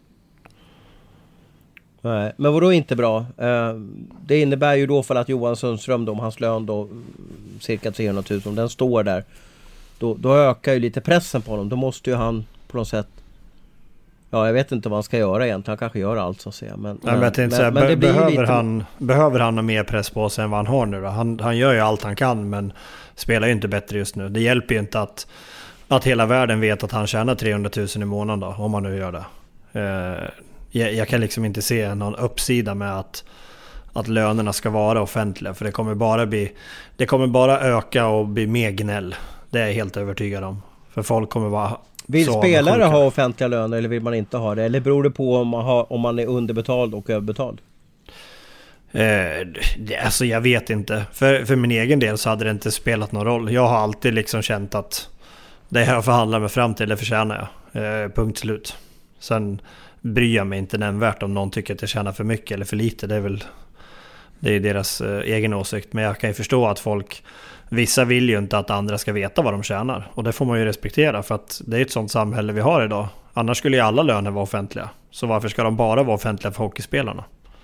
Nej, men vadå inte bra? Det innebär ju då för att Johan Sundström då, om hans lön då cirka 300 000, om den står där, då ökar ju lite pressen på honom. Då måste ju han på något sätt jag vet inte vad han ska göra egentligen. Han kanske gör allt så att säga. Men jag tänkte säga, det blir behöver han ha mer press på sig än vad han har nu då? Han gör ju allt han kan, men spelar ju inte bättre just nu. Det hjälper ju inte att hela världen vet att han tjänar 300 000 i månaden då, om han nu gör det. Jag kan liksom inte se någon uppsida med att lönerna ska vara offentliga, för det kommer bara öka och bli mer gnäll. Det är jag helt övertygad om. För folk kommer vara... Vill spelare ha offentliga löner eller vill man inte ha det? Eller beror det på om man är underbetald och överbetald? Alltså jag vet inte. För min egen del så hade det inte spelat någon roll. Jag har alltid liksom känt att det jag förhandlar mig fram till, det förtjänar jag. Punkt slut. Sen bryr jag mig inte nämnvärt om någon tycker att det tjänar för mycket eller för lite. Det är deras egen åsikt. Men jag kan ju förstå att vissa vill ju inte att andra ska veta vad de tjänar. Och det får man ju respektera, för att det är ett sånt samhälle vi har idag. Annars skulle ju alla löner vara offentliga. Så varför ska de bara vara offentliga för hockeyspelarna?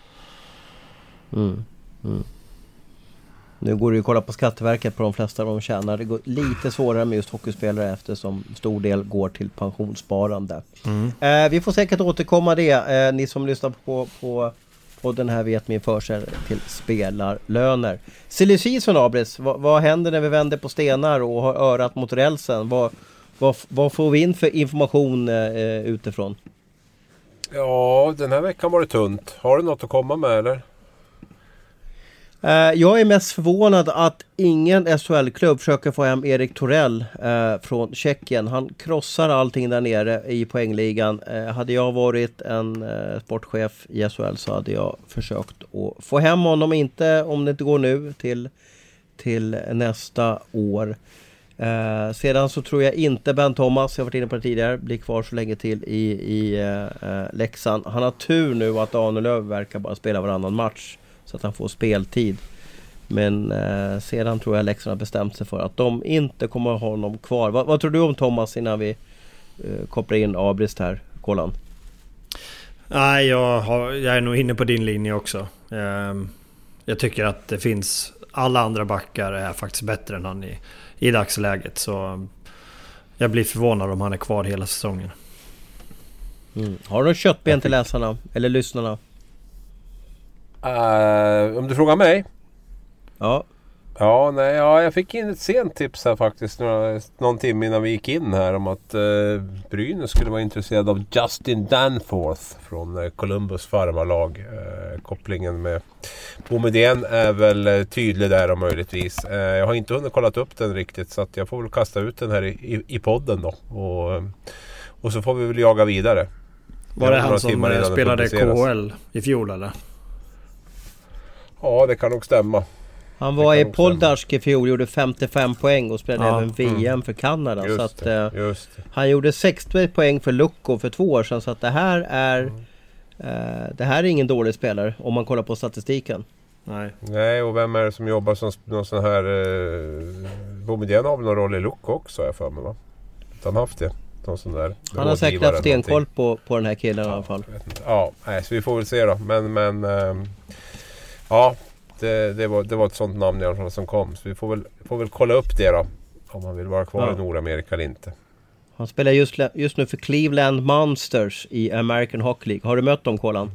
Nu går det ju att kolla på Skatteverket på de flesta de tjänar. Det går lite svårare med just hockeyspelare eftersom stor del går till pensionssparande. Vi får säkert återkomma det. Ni som lyssnar på den här vet min försäljare till spelarlöner. Silly season, Abris. Vad händer när vi vänder på stenar och har örat mot rälsen? Vad får vi in för information utifrån? Ja, den här veckan var det tunt. Har du något att komma med eller? Jag är mest förvånad att ingen SHL-klubb försöker få hem Erik Torell från Tjeckien. Han krossar allting där nere i poängligan. Hade jag varit en sportchef i SHL så hade jag försökt att få hem honom, inte om det inte går nu till nästa år. Sedan så tror jag inte Ben Thomas, jag har varit inne på det tidigare, blir kvar så länge till i Leksand. Han har tur nu att Ahnelöv verkar bara spela varannan match så att han får speltid. Men sedan tror jag Leksand har bestämt sig för att de inte kommer att ha honom kvar. Vad tror du om Thomas innan vi kopplar in Abrist här, Kolan? Nej, jag är nog inne på din linje också. Jag tycker att det finns... Alla andra backar är faktiskt bättre än han i dagsläget. Så jag blir förvånad om han är kvar hela säsongen. Har du något köttben till läsarna eller lyssnarna? Om du frågar mig? Ja. Jag fick in ett sent tips här faktiskt någon timme innan vi gick in här om att Brynäs skulle vara intresserad av Justin Danforth från Columbus farmarlag. Kopplingen med Boumedienne är väl tydlig där om möjligtvis. Jag har inte hunnit kollat upp den riktigt, så att jag får väl kasta ut den här i podden då. Och så får vi väl jaga vidare. Var det han som spelade KHL i fjol eller? Ja, det kan nog stämma. Han var i Poldarsk i fjol, gjorde 55 poäng och spelade även VM för Kanada. Just så att, det. Han gjorde 60 poäng för Lukko för 2 år sedan. Så att det här är ingen dålig spelare om man kollar på statistiken. Nej, och vem är det som jobbar som någon sån här... Boumedienne har väl någon roll i Lukko också, har jag för mig, va? Han har haft det. Han har säkert haft stenkoll på den här killen i alla fall. Ja, så vi får väl se då. Men ja, det var ett sånt namn i alla fall som kom. Så vi får väl kolla upp det då. Om han vill vara kvar i Nordamerika eller inte. Han spelar just nu för Cleveland Monsters i American Hockey League. Har du mött dem, Kolan?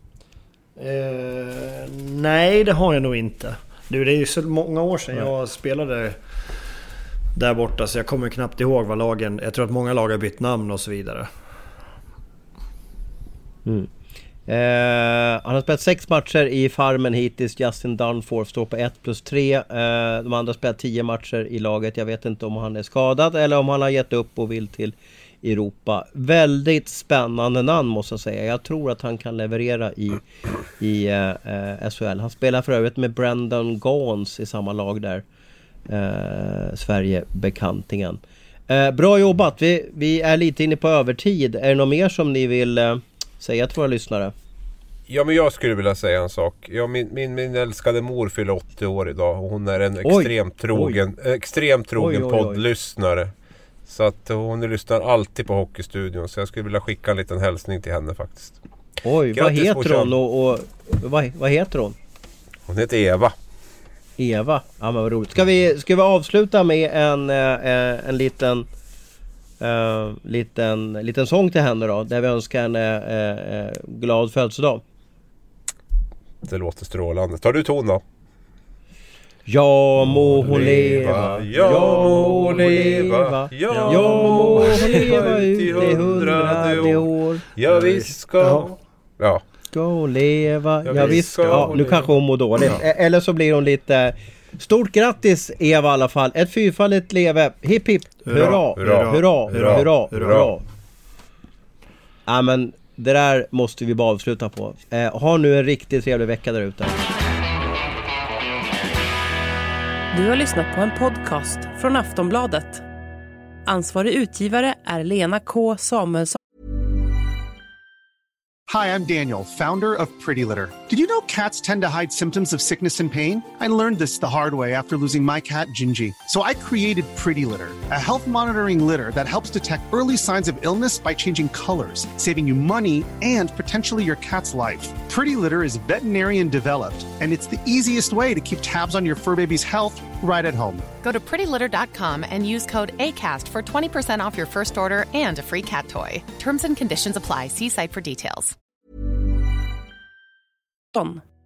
Nej, det har jag nog inte. Det är ju så många år sedan jag spelade där borta, så jag kommer knappt ihåg vad lagen... Jag tror att många lag har bytt namn och så vidare. Han har spelat 6 matcher i Farmen hittills. Justin Danforth står på 1+3. De andra spelar 10 matcher i laget. Jag vet inte om han är skadad eller om han har gett upp och vill till Europa. Väldigt spännande namn måste jag säga. Jag tror att han kan leverera i SHL. Han spelar för övrigt med Brendan Gaunce i samma lag där. Sverige-bekantingen. Bra jobbat. Vi är lite inne på övertid. Är det något mer som ni vill säga till våra lyssnare? Ja, men jag skulle vilja säga en sak. Min älskade mor fyller 80 år idag och hon är en extremt trogen poddlyssnare. Så att hon lyssnar alltid på Hockeystudion, så jag skulle vilja skicka en liten hälsning till henne faktiskt. Oj, grattis, vad heter hon och vad heter hon? Hon heter Eva. Ja, men vad roligt. Ska vi avsluta med en liten liten sång till henne då, där vi önskar henne glad födelsedag. Det låter strålande. Tar du ton då? Ja må hon leva, ja må hon leva, ja må hon leva ut i 100 år. Ja visst ska... Ja. Ska hon leva, ja visst ska... Ja, nu kanske hon mår dåligt. Eller så blir hon lite... Stort grattis Eva i alla fall. Ett fyrfaldigt leve. Hipp hipp. Hurra, hurra, hurra. Ja men det där måste vi bara avsluta på. Ha nu en riktigt trevlig vecka där ute. Du har lyssnat på en podcast från Aftonbladet. Ansvarig utgivare är Lena K. Samuelsson. Hi, I'm Daniel, founder of Pretty Litter. Did you know cats tend to hide symptoms of sickness and pain? I learned this the hard way after losing my cat, Gingy. So I created Pretty Litter, a health monitoring litter that helps detect early signs of illness by changing colors, saving you money and potentially your cat's life. Pretty Litter is veterinarian developed, and it's the easiest way to keep tabs on your fur baby's health right at home. Go to prettylitter.com and use code ACAST for 20% off your first order and a free cat toy. Terms and conditions apply. See site for details.